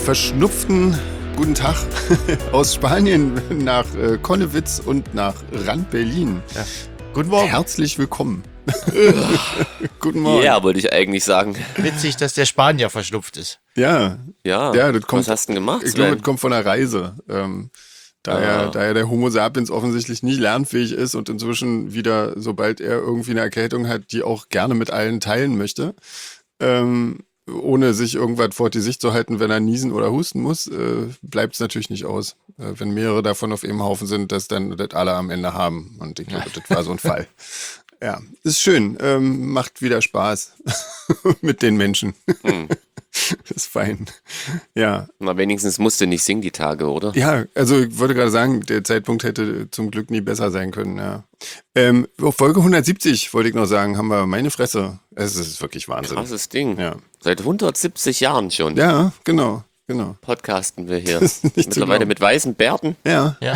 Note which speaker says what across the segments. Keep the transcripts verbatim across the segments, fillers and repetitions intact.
Speaker 1: verschnupften guten Tag aus Spanien nach äh, Konnewitz und nach Rand Berlin.
Speaker 2: Ja. Guten Morgen.
Speaker 1: Herzlich willkommen. Guten Morgen.
Speaker 3: Ja, wollte ich eigentlich sagen.
Speaker 2: Witzig, dass der Spanier verschnupft ist.
Speaker 1: Ja,
Speaker 3: Ja,
Speaker 1: ja das kommt,
Speaker 3: was hast du denn gemacht,
Speaker 1: ich glaube,
Speaker 3: Sven?
Speaker 1: das kommt von der Reise. Ähm, da,
Speaker 3: Ah.
Speaker 1: ja, da ja der Homo sapiens offensichtlich nicht lernfähig ist und inzwischen wieder, sobald er irgendwie eine Erkältung hat, die auch gerne mit allen teilen möchte, ähm, ohne sich irgendwas vor die Sicht zu halten, wenn er niesen oder husten muss, äh, bleibt es natürlich nicht aus. Äh, wenn mehrere davon auf einem Haufen sind, dass dann das alle am Ende haben. Und ich glaube, das war so ein Fall. Ja, ist schön. Ähm, macht wieder Spaß mit den Menschen.
Speaker 3: Hm.
Speaker 1: Ist fein. Ja.
Speaker 3: Na, wenigstens musste nicht singen die Tage, oder?
Speaker 1: Ja, also ich wollte gerade sagen, der Zeitpunkt hätte zum Glück nie besser sein können, ja. Ähm, auf Folge hundertsiebzig wollte ich noch sagen, haben wir meine Fresse. Es ist wirklich Wahnsinn.
Speaker 3: Krasses Ding.
Speaker 1: Ja.
Speaker 3: Seit hundertsiebzig Jahren schon
Speaker 1: Ja, genau, genau.
Speaker 3: podcasten wir hier.
Speaker 1: Das ist nicht zu
Speaker 3: Mittlerweile
Speaker 1: glauben.
Speaker 3: mit weißen Bärten.
Speaker 1: Ja,
Speaker 2: Ja.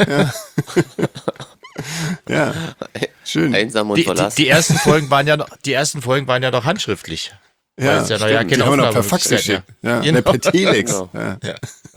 Speaker 1: ja. Schön.
Speaker 3: Einsam und
Speaker 2: Die, die,
Speaker 3: verlassen.
Speaker 2: die ersten Folgen waren ja noch, die ersten Folgen waren ja noch handschriftlich.
Speaker 1: Ja,
Speaker 2: Weil es ja noch
Speaker 1: stimmt.
Speaker 2: ja
Speaker 1: Die
Speaker 2: keine
Speaker 1: haben wir noch per Fax
Speaker 2: Aufnahmemöglichkeit,
Speaker 1: geschickt. Ja,
Speaker 2: Genau.
Speaker 1: per Telex.
Speaker 3: Genau.
Speaker 1: Ja.
Speaker 2: Ja.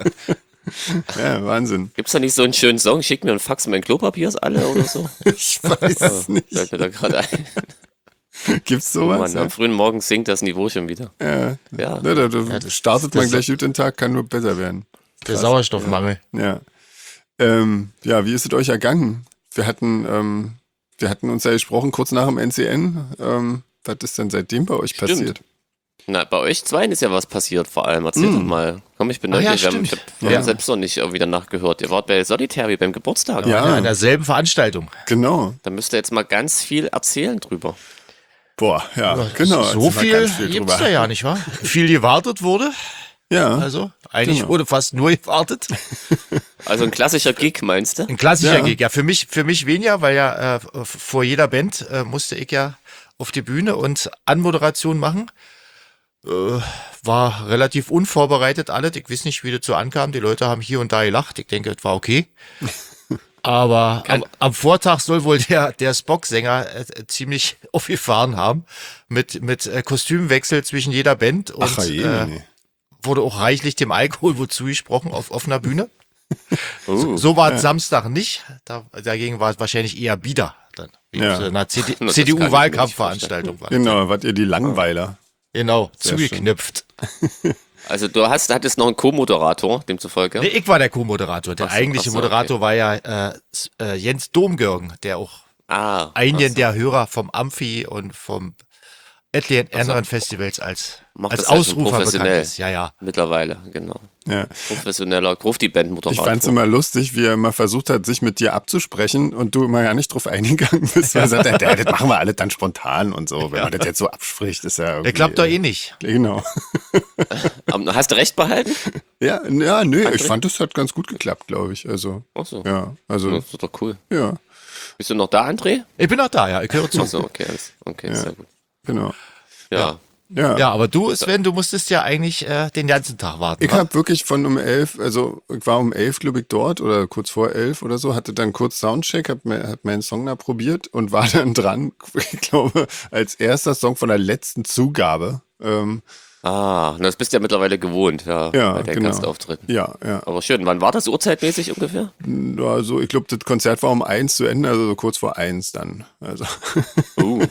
Speaker 1: Ja, Wahnsinn.
Speaker 3: Gibt's da nicht so einen schönen Song? Schick mir ein Fax, mein Klopapier ist alle oder so?
Speaker 1: Ich weiß es nicht.
Speaker 3: Fällt mir da gerade ein.
Speaker 1: Gibt's
Speaker 3: Oh
Speaker 1: sowas?
Speaker 3: Mann, am frühen Morgen sinkt das Niveau schon wieder.
Speaker 1: Ja.
Speaker 3: Ja.
Speaker 1: Ne, da, da
Speaker 2: das-
Speaker 1: startet man
Speaker 2: das-
Speaker 1: gleich gut den Tag, kann nur besser werden.
Speaker 2: Der Sauerstoffmangel.
Speaker 1: Ja. Ähm, ja, wie ist es euch ergangen? Wir hatten, ähm, wir hatten uns ja gesprochen kurz nach dem N C N. Ähm, was ist denn seitdem bei euch
Speaker 3: Stimmt.
Speaker 1: passiert?
Speaker 3: Na, bei euch zweien ist ja was passiert vor allem. Erzähl doch mal. Komm, ich bin
Speaker 2: Ah, ja,
Speaker 3: neugierig. Wir haben- ich
Speaker 2: stimmt.
Speaker 3: habe
Speaker 1: Ja.
Speaker 3: selbst noch nicht wieder nachgehört. Ihr wart bei Solitary beim Geburtstag.
Speaker 1: Ja.
Speaker 2: An derselben Veranstaltung.
Speaker 1: Genau.
Speaker 3: Da müsst ihr jetzt mal ganz viel erzählen drüber.
Speaker 1: Boah, ja, genau.
Speaker 2: So
Speaker 1: erzähl mal
Speaker 2: viel,
Speaker 1: ganz viel
Speaker 2: gibt's
Speaker 1: drüber.
Speaker 2: da ja, nicht wahr? Viel gewartet wurde.
Speaker 1: Ja,
Speaker 2: Also, eigentlich
Speaker 1: Genau.
Speaker 2: wurde fast nur gewartet.
Speaker 3: Also ein klassischer Gig, meinst du?
Speaker 2: Ein klassischer
Speaker 1: Ja.
Speaker 2: Gig. Ja, für mich, für mich weniger, weil ja äh, vor jeder Band äh, musste ich ja auf die Bühne und Anmoderation machen. Äh, war relativ unvorbereitet alles. Ich weiß nicht, wie das so ankam. Die Leute haben hier und da gelacht. Ich denke, es war okay. Aber am, am Vortag soll wohl der, der Spock-Sänger äh, ziemlich aufgefahren haben. Mit, mit äh, Kostümwechsel zwischen jeder Band. Und
Speaker 1: ach je,
Speaker 2: äh,
Speaker 1: nee.
Speaker 2: wurde auch reichlich dem Alkohol wohl zugesprochen auf offener Bühne.
Speaker 3: Uh,
Speaker 2: So war es Samstag nicht. Da, dagegen war es wahrscheinlich eher bieder. Dann, wie
Speaker 1: Ja.
Speaker 2: auf so einer
Speaker 3: Das kann ich mir
Speaker 2: C D
Speaker 3: nicht
Speaker 2: U-Wahlkampfveranstaltung war.
Speaker 1: Genau, wart ihr die Langweiler?
Speaker 2: Genau,
Speaker 1: Sehr
Speaker 2: zugeknüpft.
Speaker 3: also du hast, hattest noch einen Co-Moderator, demzufolge.
Speaker 2: Nee, ich war der Co-Moderator. Der
Speaker 3: Ach so,
Speaker 2: eigentliche
Speaker 3: ach so,
Speaker 2: Moderator war ja äh, S- äh, Jens Domgürgen, der auch
Speaker 3: Ah,
Speaker 2: einen
Speaker 3: ach so.
Speaker 2: der Hörer vom Amphi und vom etlichen anderen Festivals als,
Speaker 3: Macht
Speaker 2: als
Speaker 3: das halt schon
Speaker 2: Ausrufer bekannt
Speaker 3: professionell.
Speaker 2: ist. Ja, ja.
Speaker 3: Mittlerweile, genau.
Speaker 1: Ja.
Speaker 3: Professioneller, ruft die Band-Moderator.
Speaker 1: Ich fand's immer lustig, wie er immer versucht hat, sich mit dir abzusprechen und du immer gar nicht drauf eingegangen bist. Weil er sagt, ja, das machen wir alle dann spontan und so. Wenn man das jetzt so abspricht, ist ja irgendwie...
Speaker 2: Der klappt doch eh nicht.
Speaker 1: Genau.
Speaker 3: Aber hast du recht behalten?
Speaker 1: Ja, ja, nö, ich
Speaker 3: André?
Speaker 1: fand, das hat ganz gut geklappt, glaube ich. Also,
Speaker 3: Ach so.
Speaker 1: ja, also,
Speaker 3: Das ist doch cool.
Speaker 1: ja,
Speaker 3: Bist du noch da, André?
Speaker 2: Ich bin auch da, ja. Ich höre zu.
Speaker 3: Ach so, okay, alles, okay, sehr gut.
Speaker 1: genau.
Speaker 3: Ja.
Speaker 1: Ja.
Speaker 2: Ja, aber du, Sven, du musstest ja eigentlich äh, den ganzen Tag warten.
Speaker 1: Ich
Speaker 2: wa?
Speaker 1: habe wirklich von um elf, also ich war um elf, glaube ich, dort oder kurz vor elf oder so, hatte dann kurz Soundcheck, hab, mir- hab meinen Song da probiert und war dann dran, ich glaube, als erster Song von der letzten Zugabe. Ähm,
Speaker 3: Ah, das bist du ja mittlerweile gewohnt, ja,
Speaker 1: ja,
Speaker 3: bei den
Speaker 1: genau.
Speaker 3: Gastauftritten.
Speaker 1: Ja, ja.
Speaker 3: Aber schön, wann war das uhrzeitmäßig ungefähr?
Speaker 1: Also ich glaube, das Konzert war um eins zu Ende, also so kurz vor eins dann. Also
Speaker 3: Uh.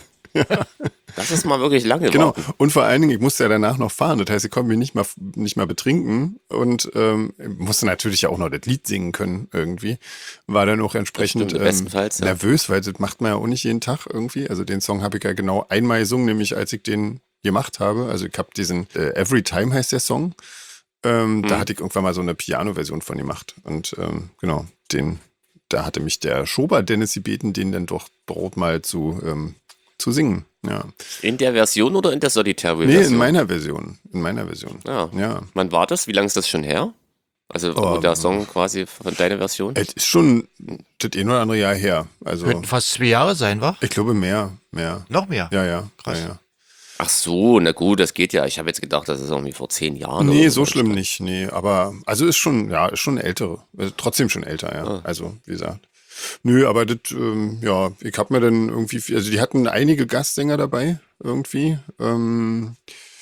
Speaker 3: Das ist mal wirklich lange.
Speaker 1: genau.
Speaker 3: warten.
Speaker 1: Und vor allen Dingen, ich musste ja danach noch fahren. Das heißt, ich konnte mich nicht mal nicht mal betrinken und ähm, musste natürlich ja auch noch das Lied singen können irgendwie. War dann auch entsprechend
Speaker 3: stimmt,
Speaker 1: ähm,
Speaker 3: bestenfalls, ja.
Speaker 1: nervös, weil das macht man ja auch nicht jeden Tag irgendwie. Also den Song habe ich ja genau einmal gesungen, nämlich als ich den gemacht habe. Also ich habe diesen äh, Every Time heißt der Song. Ähm,
Speaker 3: Mhm.
Speaker 1: Da hatte ich irgendwann mal so eine Piano-Version von gemacht. Und ähm, genau, den, da hatte mich der Schober Dennis gebeten, den dann doch dort mal zu, ähm, zu singen. Ja.
Speaker 3: In der Version oder in der Solitary-Version?
Speaker 1: Nee, in meiner Version. In meiner Version.
Speaker 3: Ja.
Speaker 1: Ja.
Speaker 3: Wann war das? Wie lange ist das schon her? Also
Speaker 1: Oh,
Speaker 3: der Song quasi von deiner Version?
Speaker 1: Es ist schon das ein oder andere Jahr her. Also
Speaker 2: Könnten fast zwei Jahre sein, wa?
Speaker 1: ich glaube mehr, mehr.
Speaker 2: Noch mehr.
Speaker 1: Ja, ja.
Speaker 2: Krass.
Speaker 1: Ja, ja.
Speaker 3: Ach so, na gut, das geht ja. Ich habe jetzt gedacht, das ist irgendwie vor zehn Jahren.
Speaker 1: Nee,
Speaker 3: oder
Speaker 1: so schlimm nicht. Nee, aber also ist schon, ja, ist schon ältere. Also trotzdem schon älter, ja.
Speaker 3: Ah.
Speaker 1: Also, wie gesagt. Nö, aber das, ähm, ja, ich hab mir dann irgendwie, also die hatten einige Gastsänger dabei, irgendwie. Ähm,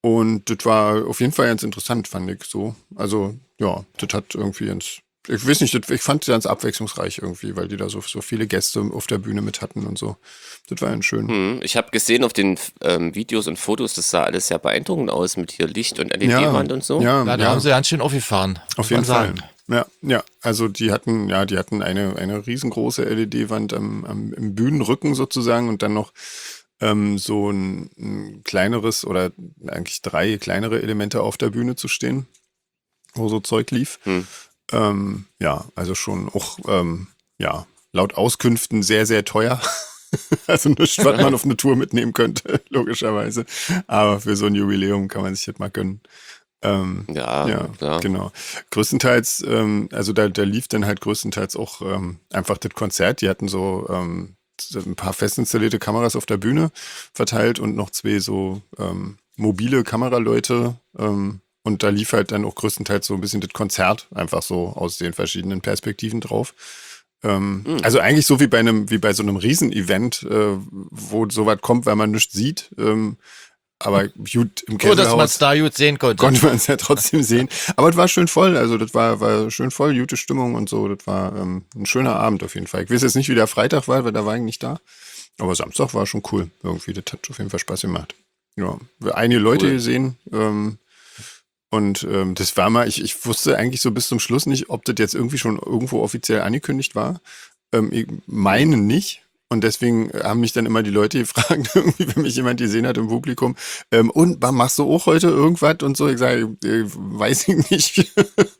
Speaker 1: Und das war auf jeden Fall ganz interessant, fand ich so. Also, ja, das hat irgendwie ganz, ich weiß nicht, das, ich fand das ganz abwechslungsreich irgendwie, weil die da so, so viele Gäste auf der Bühne mit hatten und so. Das war ganz schön.
Speaker 3: Hm, ich habe gesehen auf den ähm, Videos und Fotos, das sah alles sehr beeindruckend aus mit hier Licht und L E D-Wand und so.
Speaker 1: Ja,
Speaker 2: Ja, da
Speaker 1: ja,
Speaker 2: haben sie ganz schön aufgefahren.
Speaker 1: auf
Speaker 2: muss
Speaker 1: jeden
Speaker 2: man
Speaker 1: Fall.
Speaker 2: sagen.
Speaker 1: Ja, ja, also die hatten, ja, die hatten eine, eine riesengroße L E D-Wand am, am, im Bühnenrücken sozusagen und dann noch ähm, so ein, ein kleineres oder eigentlich drei kleinere Elemente auf der Bühne zu stehen, wo so Zeug lief.
Speaker 3: Hm.
Speaker 1: Ähm, ja, also schon auch, ähm, ja, laut Auskünften sehr, sehr teuer. Also nichts, was man auf eine Tour mitnehmen könnte, logischerweise. Aber für so ein Jubiläum kann man sich das mal gönnen. Ähm,
Speaker 3: Ja,
Speaker 1: ja,
Speaker 3: klar.
Speaker 1: genau. Größtenteils, ähm, also da, da lief dann halt größtenteils auch ähm, einfach das Konzert. Die hatten so ähm, so ein paar fest installierte Kameras auf der Bühne verteilt und noch zwei so ähm, mobile Kameraleute. Ähm, und da lief halt dann auch größtenteils so ein bisschen das Konzert einfach so aus den verschiedenen Perspektiven drauf. Ähm,
Speaker 3: Hm.
Speaker 1: Also eigentlich so wie bei einem, wie bei so einem Riesenevent, äh, wo sowas kommt, weil man nichts sieht. Ähm, aber gut, im
Speaker 2: Nur, dass man es
Speaker 1: Kesselhaus
Speaker 2: da gut sehen konnte.
Speaker 1: konnte man es ja trotzdem sehen. Aber es war schön voll, also das war, war schön voll, gute Stimmung und so. Das war ähm, ein schöner Abend auf jeden Fall. Ich weiß jetzt nicht, wie der Freitag war, weil da war ich nicht da. Aber Samstag war schon cool. Irgendwie, das hat auf jeden Fall Spaß gemacht. Ja, wir einige Leute
Speaker 3: Cool.
Speaker 1: gesehen. Ähm, und ähm, das war mal, ich, ich wusste eigentlich so bis zum Schluss nicht, ob das jetzt irgendwie schon irgendwo offiziell angekündigt war. Ähm, ich meine nicht. Und deswegen haben mich dann immer die Leute gefragt, irgendwie, wenn mich jemand gesehen hat im Publikum, ähm, und machst du auch heute irgendwas und so? Ich sage, äh, weiß ich nicht.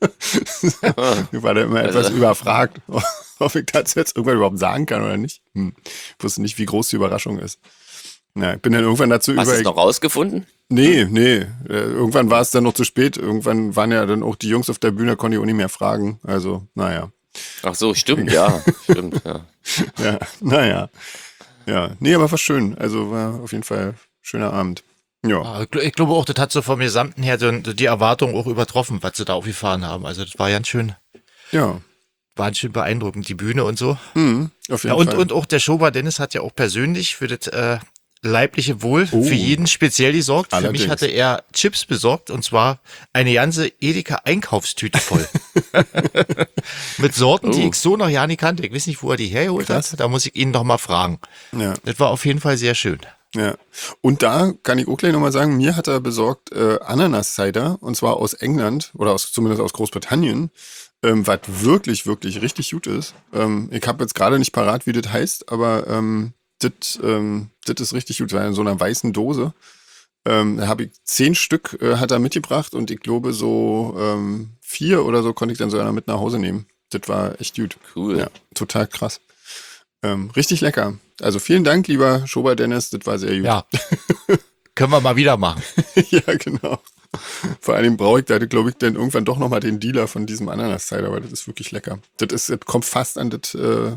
Speaker 3: Ah,
Speaker 1: Ich war da immer etwas
Speaker 3: Also-
Speaker 1: überfragt, ob ich das jetzt irgendwann überhaupt sagen kann oder nicht. Hm. Ich wusste nicht, wie groß die Überraschung ist. Na, ich bin dann irgendwann dazu
Speaker 3: Hast du
Speaker 1: über.
Speaker 3: es noch rausgefunden?
Speaker 1: Nee, nee. Äh, irgendwann war es dann noch zu spät. Irgendwann waren ja dann auch die Jungs auf der Bühne, konnte ich auch nicht mehr fragen. Also, naja.
Speaker 3: Ach so, stimmt, ja. Stimmt, ja.
Speaker 1: Ja, naja. Ja, nee, aber war schön. Also war auf jeden Fall ein schöner Abend. Ja,
Speaker 2: Ja, ich gl- ich glaube auch, das hat so vom Gesamten her so die Erwartung auch übertroffen, was sie da aufgefahren haben. Also das war ganz schön,
Speaker 1: ja.
Speaker 2: war ganz schön beeindruckend, die Bühne und so.
Speaker 1: Hm, auf jeden
Speaker 2: Ja, und,
Speaker 1: Fall.
Speaker 2: und auch der Schober Dennis hat ja auch persönlich für das äh, leibliche Wohl
Speaker 1: Oh.
Speaker 2: für jeden speziell gesorgt. Für
Speaker 1: Allerdings.
Speaker 2: mich hatte er Chips besorgt und zwar eine ganze Edeka-Einkaufstüte voll. Mit Sorten, die
Speaker 3: Oh.
Speaker 2: ich so noch ja nicht kannte. Ich weiß nicht, wo er die hergeholt
Speaker 1: Krass.
Speaker 2: hat. Da muss ich ihn noch mal fragen.
Speaker 1: Ja,
Speaker 2: Das war auf jeden Fall sehr schön.
Speaker 1: ja. Und da kann ich auch gleich nochmal sagen, mir hat er besorgt äh, Ananas-Cider, und zwar aus England oder aus, zumindest aus Großbritannien, ähm, was wirklich, wirklich richtig gut ist. Ähm, ich habe jetzt gerade nicht parat, wie das heißt, aber ähm, das ähm, das ist richtig gut. Das war in so einer weißen Dose. Ähm, da habe ich zehn Stück äh, hat er mitgebracht und ich glaube so ähm, vier oder so konnte ich dann sogar noch mit nach Hause nehmen. Das war echt gut.
Speaker 3: Cool.
Speaker 1: Ja, total krass. Ähm, richtig lecker. Also vielen Dank, lieber Schober Dennis, das war sehr gut.
Speaker 2: Ja. Können wir mal wieder machen.
Speaker 1: Ja, genau. Vor allem brauche ich da, glaube ich, dann irgendwann doch nochmal den Dealer von diesem Ananas-Cider, weil das ist wirklich lecker. Das, ist, das kommt fast an das äh,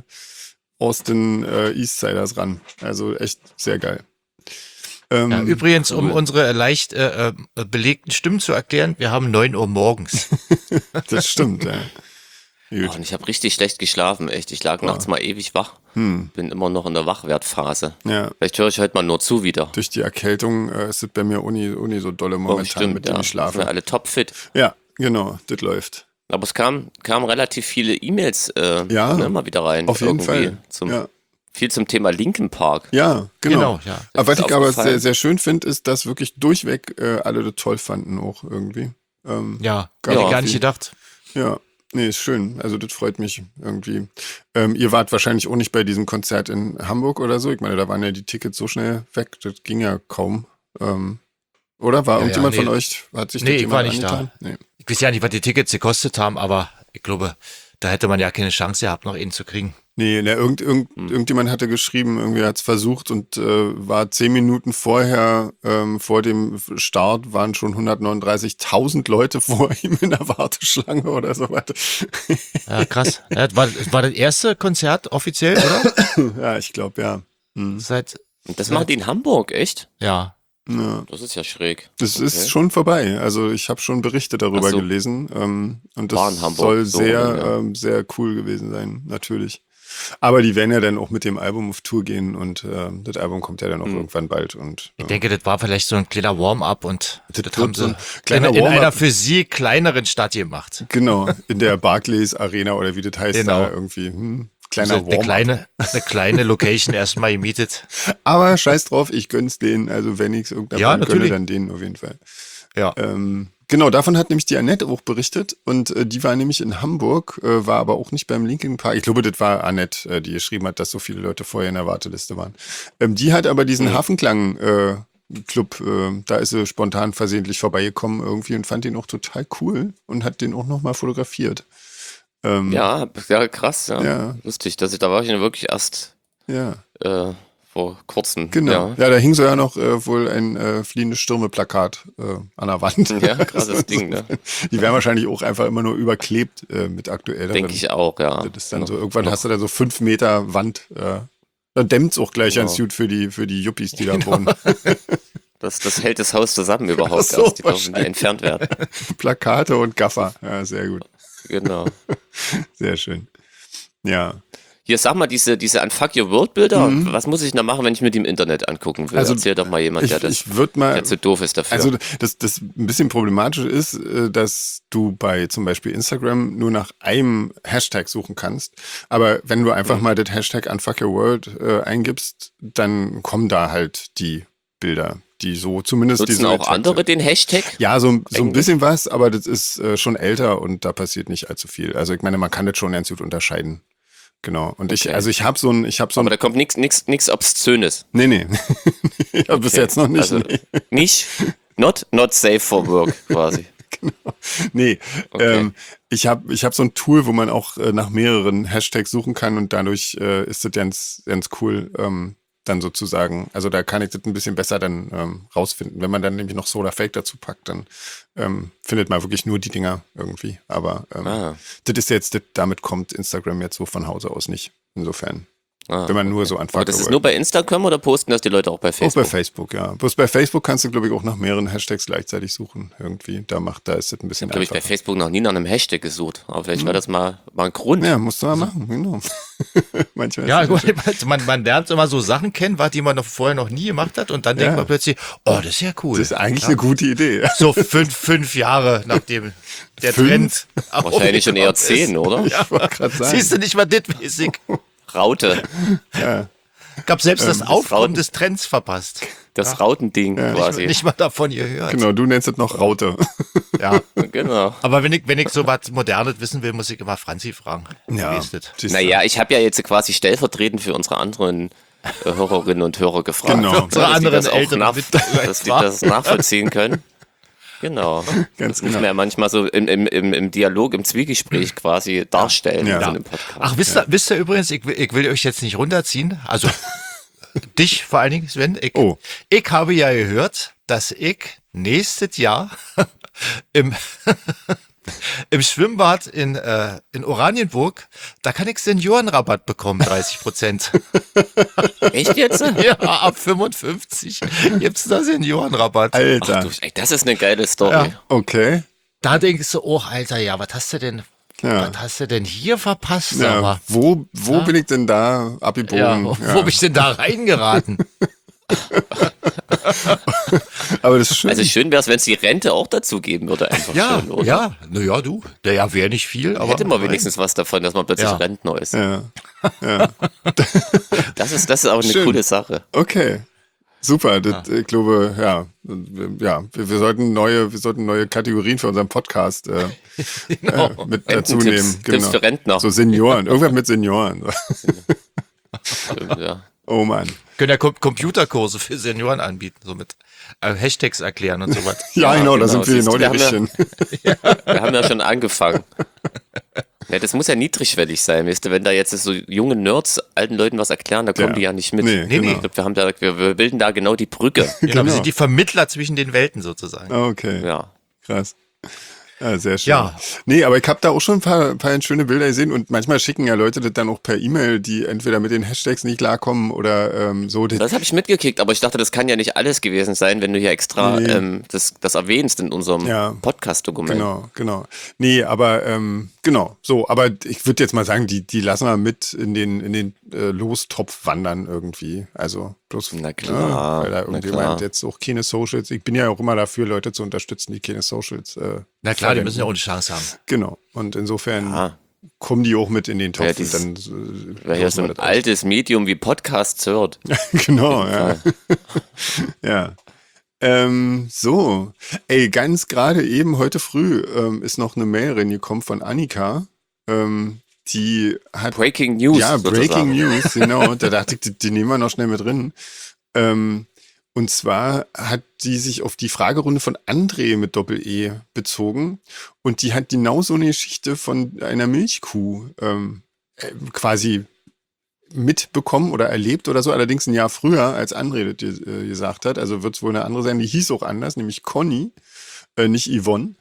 Speaker 1: Austin äh, East Ciders ran. Also echt sehr geil. Ähm,
Speaker 2: Ja, übrigens, um
Speaker 3: cool.
Speaker 2: unsere leicht äh, äh, belegten Stimmen zu erklären, wir haben neun Uhr morgens.
Speaker 1: Das stimmt, ja.
Speaker 3: Oh,
Speaker 1: Gut.
Speaker 3: und ich habe richtig schlecht geschlafen, echt. Ich lag nachts mal ewig wach.
Speaker 1: Hm.
Speaker 3: Bin immer noch in der Wachwertphase.
Speaker 1: Ja,
Speaker 3: Vielleicht höre ich heute mal nur zu wieder.
Speaker 1: durch die Erkältung äh, ist es bei mir Uni, Uni so dolle
Speaker 3: Oh,
Speaker 1: momentan,
Speaker 3: stimmt,
Speaker 1: mit dem
Speaker 3: ja.
Speaker 1: ich
Speaker 3: Sind wir
Speaker 1: schlafe.
Speaker 3: alle topfit.
Speaker 1: Ja, genau, das läuft.
Speaker 3: Aber es kam, kamen relativ viele E-Mails äh,
Speaker 1: Ja,
Speaker 3: ne, mal wieder rein.
Speaker 1: Auf jeden
Speaker 3: irgendwie
Speaker 1: Fall.
Speaker 3: Zum,
Speaker 1: Ja.
Speaker 3: Viel zum Thema Linkin Park.
Speaker 1: Ja, genau.
Speaker 2: Genau, ja.
Speaker 1: Aber was
Speaker 3: ist
Speaker 1: ich aber
Speaker 3: aufgefallen.
Speaker 1: sehr, sehr schön finde, ist, dass wirklich durchweg äh, alle das toll fanden auch irgendwie. Ähm,
Speaker 2: Ja,
Speaker 1: Gar
Speaker 2: hätte ich
Speaker 3: nicht
Speaker 2: gar nicht
Speaker 1: viel.
Speaker 2: gedacht.
Speaker 1: Ja, nee, ist schön. Also das freut mich irgendwie. Ähm, ihr wart wahrscheinlich auch nicht bei diesem Konzert in Hamburg oder so. Ich meine, da waren ja die Tickets so schnell weg, das ging ja kaum. Ähm, oder war
Speaker 2: Ja,
Speaker 1: irgendjemand
Speaker 2: ja, nee.
Speaker 1: von euch, hat sich
Speaker 2: Nee,
Speaker 1: das
Speaker 2: ich war
Speaker 1: jemand
Speaker 2: nicht da.
Speaker 1: angetan? Nee.
Speaker 2: Ich weiß ja nicht, was die Tickets gekostet haben, aber ich glaube, da hätte man ja keine Chance gehabt, noch ihn zu kriegen.
Speaker 1: Nee, ne, irgend, irgend,
Speaker 3: Hm.
Speaker 1: irgendjemand hatte geschrieben, irgendwie hat es versucht und äh, war zehn Minuten vorher, ähm, vor dem Start, waren schon hundertneununddreißigtausend Leute vor ihm in der Warteschlange oder so weiter.
Speaker 2: Ja, krass. Ja, das war, das war das erste Konzert offiziell, oder?
Speaker 1: Ja, ich glaube, ja. Hm.
Speaker 2: Seit,
Speaker 3: Und das machen die in Hamburg, echt?
Speaker 2: ja.
Speaker 1: Ja.
Speaker 3: Das ist ja schräg.
Speaker 1: Das
Speaker 3: Okay.
Speaker 1: ist schon vorbei. Also ich habe schon Berichte darüber
Speaker 3: Ach so.
Speaker 1: gelesen. Ähm, und das
Speaker 3: War in Hamburg,
Speaker 1: soll
Speaker 3: so
Speaker 1: sehr,
Speaker 3: rum, ja.
Speaker 1: ähm, sehr cool gewesen sein, natürlich. Aber die werden ja dann auch mit dem Album auf Tour gehen und äh, das Album kommt ja dann auch mhm. irgendwann bald. Und,
Speaker 2: ich denke, das war vielleicht so ein kleiner Warm-up und das, das haben sie
Speaker 1: kleiner
Speaker 2: in, in einer für sie kleineren Stadt gemacht.
Speaker 1: Genau, in der Barclays Arena oder wie das heißt,
Speaker 2: genau.
Speaker 1: da irgendwie. Hm, kleiner
Speaker 2: also eine kleine, eine kleine Location erstmal gemietet.
Speaker 1: Aber scheiß drauf, ich gönn's denen. Also wenn ich es irgendwann
Speaker 2: ja,
Speaker 1: gönne, dann denen auf jeden Fall.
Speaker 2: Ja.
Speaker 1: Ähm, Genau, davon hat nämlich die Annette auch berichtet und äh, die war nämlich in Hamburg, äh, war aber auch nicht beim Linkin Park. Ich glaube, das war Annette, äh, die geschrieben hat, dass so viele Leute vorher in der Warteliste waren. Ähm, die hat aber diesen mhm. Hafenklang-Club, äh, äh, da ist sie spontan versehentlich vorbeigekommen irgendwie und fand den auch total cool und hat den auch nochmal fotografiert. Ähm,
Speaker 3: ja, ja, krass, ja.
Speaker 1: ja.
Speaker 3: Lustig, dass ich, da war ich ja wirklich erst
Speaker 1: ja.
Speaker 3: äh, vor kurzem.
Speaker 1: Genau. Ja, ja da hing so ja noch äh, wohl ein äh, fliehende Stürme-Plakat äh, an der Wand.
Speaker 3: Ja, krasses Ding, ne?
Speaker 1: Die werden wahrscheinlich auch einfach immer nur überklebt äh, mit aktuelleren.
Speaker 3: Denke ich auch, ja.
Speaker 1: Das ist dann so, irgendwann noch. Hast du da so fünf Meter Wand. Äh, dann dämmt es auch gleich genau. ganz gut für die, für die Yuppies, die da wohnen.
Speaker 3: Das, das hält das Haus zusammen überhaupt so, erst. Die dürfen nicht entfernt werden.
Speaker 1: Plakate und Gaffer. Ja, sehr gut.
Speaker 3: Genau.
Speaker 1: Sehr schön. Ja.
Speaker 3: Hier, sag mal, diese, diese Unfuck Your World Bilder, mhm. was muss ich da machen, wenn ich mir die im Internet angucken will?
Speaker 1: Also,
Speaker 3: Erzähl doch mal jemand,
Speaker 1: ich,
Speaker 3: der, das,
Speaker 1: ich mal,
Speaker 3: der zu doof ist dafür.
Speaker 1: Also das, das ein bisschen problematisch ist, dass du bei zum Beispiel Instagram nur nach einem Hashtag suchen kannst. Aber wenn du einfach mhm. mal das Hashtag Unfuck Your World äh, eingibst, dann kommen da halt die Bilder, die so zumindest...
Speaker 3: Nutzen
Speaker 1: die
Speaker 3: auch andere den Hashtag?
Speaker 1: Ja, so, so ein bisschen was, aber das ist äh, schon älter und da passiert nicht allzu viel. Also ich meine, man kann das schon ganz gut unterscheiden. Genau. Und okay. ich, also ich habe so ein, ich habe so ein.
Speaker 3: Aber da kommt nichts, nichts, nichts Obszönes.
Speaker 1: Nee, nee. ja, bis okay. jetzt noch nicht.
Speaker 3: Also
Speaker 1: nee.
Speaker 3: nicht, not, not safe for work, quasi.
Speaker 1: Genau. Nee. Okay. Ähm, ich habe, ich habe so ein Tool, wo man auch äh, nach mehreren Hashtags suchen kann und dadurch äh, ist das ganz, ganz cool, ähm, dann sozusagen. Also da kann ich das ein bisschen besser dann ähm, rausfinden. Wenn man dann nämlich noch Solar Fake dazu packt, dann ähm, findet man wirklich nur die Dinger irgendwie. Aber ähm, ah. das ist jetzt, das, damit kommt Instagram jetzt so von Hause aus nicht. Insofern. Ah, wenn man okay. nur so anfängt.
Speaker 3: Aber das ist nur bei Instagram oder posten das die Leute auch bei Facebook?
Speaker 1: Auch bei Facebook, ja. Bloß bei Facebook kannst du, glaube ich, auch nach mehreren Hashtags gleichzeitig suchen. Irgendwie. Da macht, da ist das ein bisschen
Speaker 3: ich habe, glaube ich, bei Facebook noch nie nach einem Hashtag gesucht. Aber vielleicht hm. war das mal, mal ein Grund.
Speaker 1: Ja, musst du mal machen, genau. Manchmal
Speaker 2: ja, gut, man, man lernt immer so Sachen kennen, die man noch vorher noch nie gemacht hat und dann ja. denkt man plötzlich, oh, das ist ja cool.
Speaker 1: Das ist eigentlich ja. eine gute Idee.
Speaker 2: So fünf, fünf Jahre nachdem der fünf? Trend.
Speaker 3: Wahrscheinlich schon eher zehn, oder?
Speaker 1: Ja, ich wollte gerade sagen.
Speaker 2: Siehst du nicht mal ditmäßig.
Speaker 3: Raute.
Speaker 1: Ja.
Speaker 2: Gab selbst das ähm, Aufkommen des Trends verpasst.
Speaker 3: Das ja. Rautending ja. quasi.
Speaker 2: Nicht, nicht mal davon gehört.
Speaker 1: Genau, du nennst es noch Raute.
Speaker 2: Ja,
Speaker 3: genau.
Speaker 2: Aber wenn ich, wenn ich so was Modernes wissen will, muss ich immer Franzi fragen.
Speaker 1: Ja.
Speaker 3: Naja, ich habe ja jetzt quasi stellvertretend für unsere anderen äh, Hörerinnen und Hörer gefragt.
Speaker 1: Genau.
Speaker 2: Unsere anderen Eltern,
Speaker 3: nach, dass die das nachvollziehen können. Genau.
Speaker 1: Ganz
Speaker 3: das
Speaker 1: genau.
Speaker 3: muss man ja manchmal so im, im, im, im Dialog, im Zwiegespräch quasi darstellen.
Speaker 1: Ja.
Speaker 3: In so
Speaker 2: einem
Speaker 3: Podcast.
Speaker 2: Ach, wisst ihr, ja. wisst ihr übrigens, ich, ich will euch jetzt nicht runterziehen, also dich vor allen Dingen, Sven. Ich,
Speaker 1: oh.
Speaker 2: ich habe ja gehört, dass ich nächstes Jahr im, im Schwimmbad in, äh, in Oranienburg, da kann ich Seniorenrabatt bekommen, dreißig Prozent.
Speaker 3: Echt jetzt?
Speaker 2: Ja, ab fünfundfünfzig gibt's da Seniorenrabatt.
Speaker 1: Alter.
Speaker 3: Ach, du, das ist eine geile Story.
Speaker 1: Ja, okay.
Speaker 2: Da denkst du, oh, Alter, ja, was hast du denn,
Speaker 1: ja.
Speaker 2: was hast du denn hier verpasst?
Speaker 1: Ja,
Speaker 2: aber,
Speaker 1: wo wo ja? bin ich denn da abgebogen?
Speaker 2: Ja, wo,
Speaker 1: ja.
Speaker 2: wo bin ich denn da reingeraten?
Speaker 1: Aber das ist schön.
Speaker 3: Also schön wäre es, wenn es die Rente auch dazu geben würde, einfach
Speaker 2: ja,
Speaker 3: schon, oder?
Speaker 2: Ja, naja, du, der ja wäre nicht viel, aber.
Speaker 3: Hätte man wenigstens was davon, dass man plötzlich
Speaker 2: ja.
Speaker 3: Rentner ist.
Speaker 1: Ja. Ja.
Speaker 3: Das ist, das ist auch eine
Speaker 1: schön.
Speaker 3: coole Sache.
Speaker 1: Okay. Super, das, ja. ich glaube, ja, ja, wir, wir sollten neue, wir sollten neue Kategorien für unseren Podcast äh, genau. äh, mit dazu nehmen. Genau.
Speaker 3: Tipps für Rentner.
Speaker 1: So Senioren, irgendwas mit Senioren.
Speaker 3: Stimmt, ja.
Speaker 1: Oh Mann.
Speaker 2: Können ja Com- Computerkurse für Senioren anbieten, so mit äh, Hashtags erklären und so was.
Speaker 1: ja, ja, genau, da sind wir genau die
Speaker 3: Richtigen. Ja, wir haben ja schon angefangen. Ja, das muss ja niedrigschwellig sein, weißt du, wenn da jetzt so junge Nerds alten Leuten was erklären, da kommen ja. die ja nicht mit.
Speaker 1: Nee,
Speaker 2: nee,
Speaker 1: genau.
Speaker 3: Ich glaub, wir, haben da, wir, wir bilden da genau die Brücke.
Speaker 2: Genau, genau. Wir sind die Vermittler zwischen den Welten sozusagen.
Speaker 1: Okay,
Speaker 3: ja.
Speaker 1: Krass. Ja, sehr schön.
Speaker 2: Ja.
Speaker 1: Nee, aber ich habe da auch schon ein paar, paar schöne Bilder gesehen und manchmal schicken ja Leute das dann auch per E-Mail, die entweder mit den Hashtags nicht klarkommen oder ähm, so. Das,
Speaker 3: Das habe ich mitgekriegt, aber ich dachte, das kann ja nicht alles gewesen sein, wenn du hier extra
Speaker 1: Nee.
Speaker 3: ähm, das, das erwähnst in unserem
Speaker 1: Ja.
Speaker 3: Podcast-Dokument.
Speaker 1: Genau, genau. Nee, aber ähm, genau, so, aber ich würde jetzt mal sagen, die, die lassen wir mit in den, in den äh, Lostopf wandern irgendwie. Also bloß,
Speaker 3: Na klar,
Speaker 1: ne, weil da
Speaker 3: na
Speaker 1: irgendjemand
Speaker 3: klar.
Speaker 1: jetzt auch keine Socials, ich bin ja auch immer dafür, Leute zu unterstützen, die keine Socials äh,
Speaker 2: Na klar, die
Speaker 1: verwenden.
Speaker 2: müssen ja auch eine Chance haben.
Speaker 1: Genau. Und insofern
Speaker 3: Ah,
Speaker 1: kommen die auch mit in den Topf
Speaker 3: Ja,
Speaker 1: und
Speaker 3: dies-
Speaker 1: dann äh,
Speaker 3: Wer hier so
Speaker 1: losen
Speaker 3: ein
Speaker 1: wir das aus.
Speaker 3: altes Medium wie Podcasts hört.
Speaker 1: Genau, ja.
Speaker 3: Fall.
Speaker 1: Ja. Ähm, so, ey, ganz gerade eben heute früh ähm, ist noch eine Mail reingekommen von Annika. Ähm, die hat
Speaker 3: Breaking News.
Speaker 1: ja
Speaker 3: sozusagen.
Speaker 1: Breaking News, genau. Da dachte ich, die, die nehmen wir noch schnell mit drin. Ähm, und zwar hat die sich auf die Fragerunde von André mit Doppel-E bezogen und die hat genau so eine Geschichte von einer Milchkuh ähm, äh, quasi mitbekommen oder erlebt oder so, allerdings ein Jahr früher, als André das äh, gesagt hat. Also wird es wohl eine andere sein, die hieß auch anders, nämlich Conny, äh, nicht Yvonne.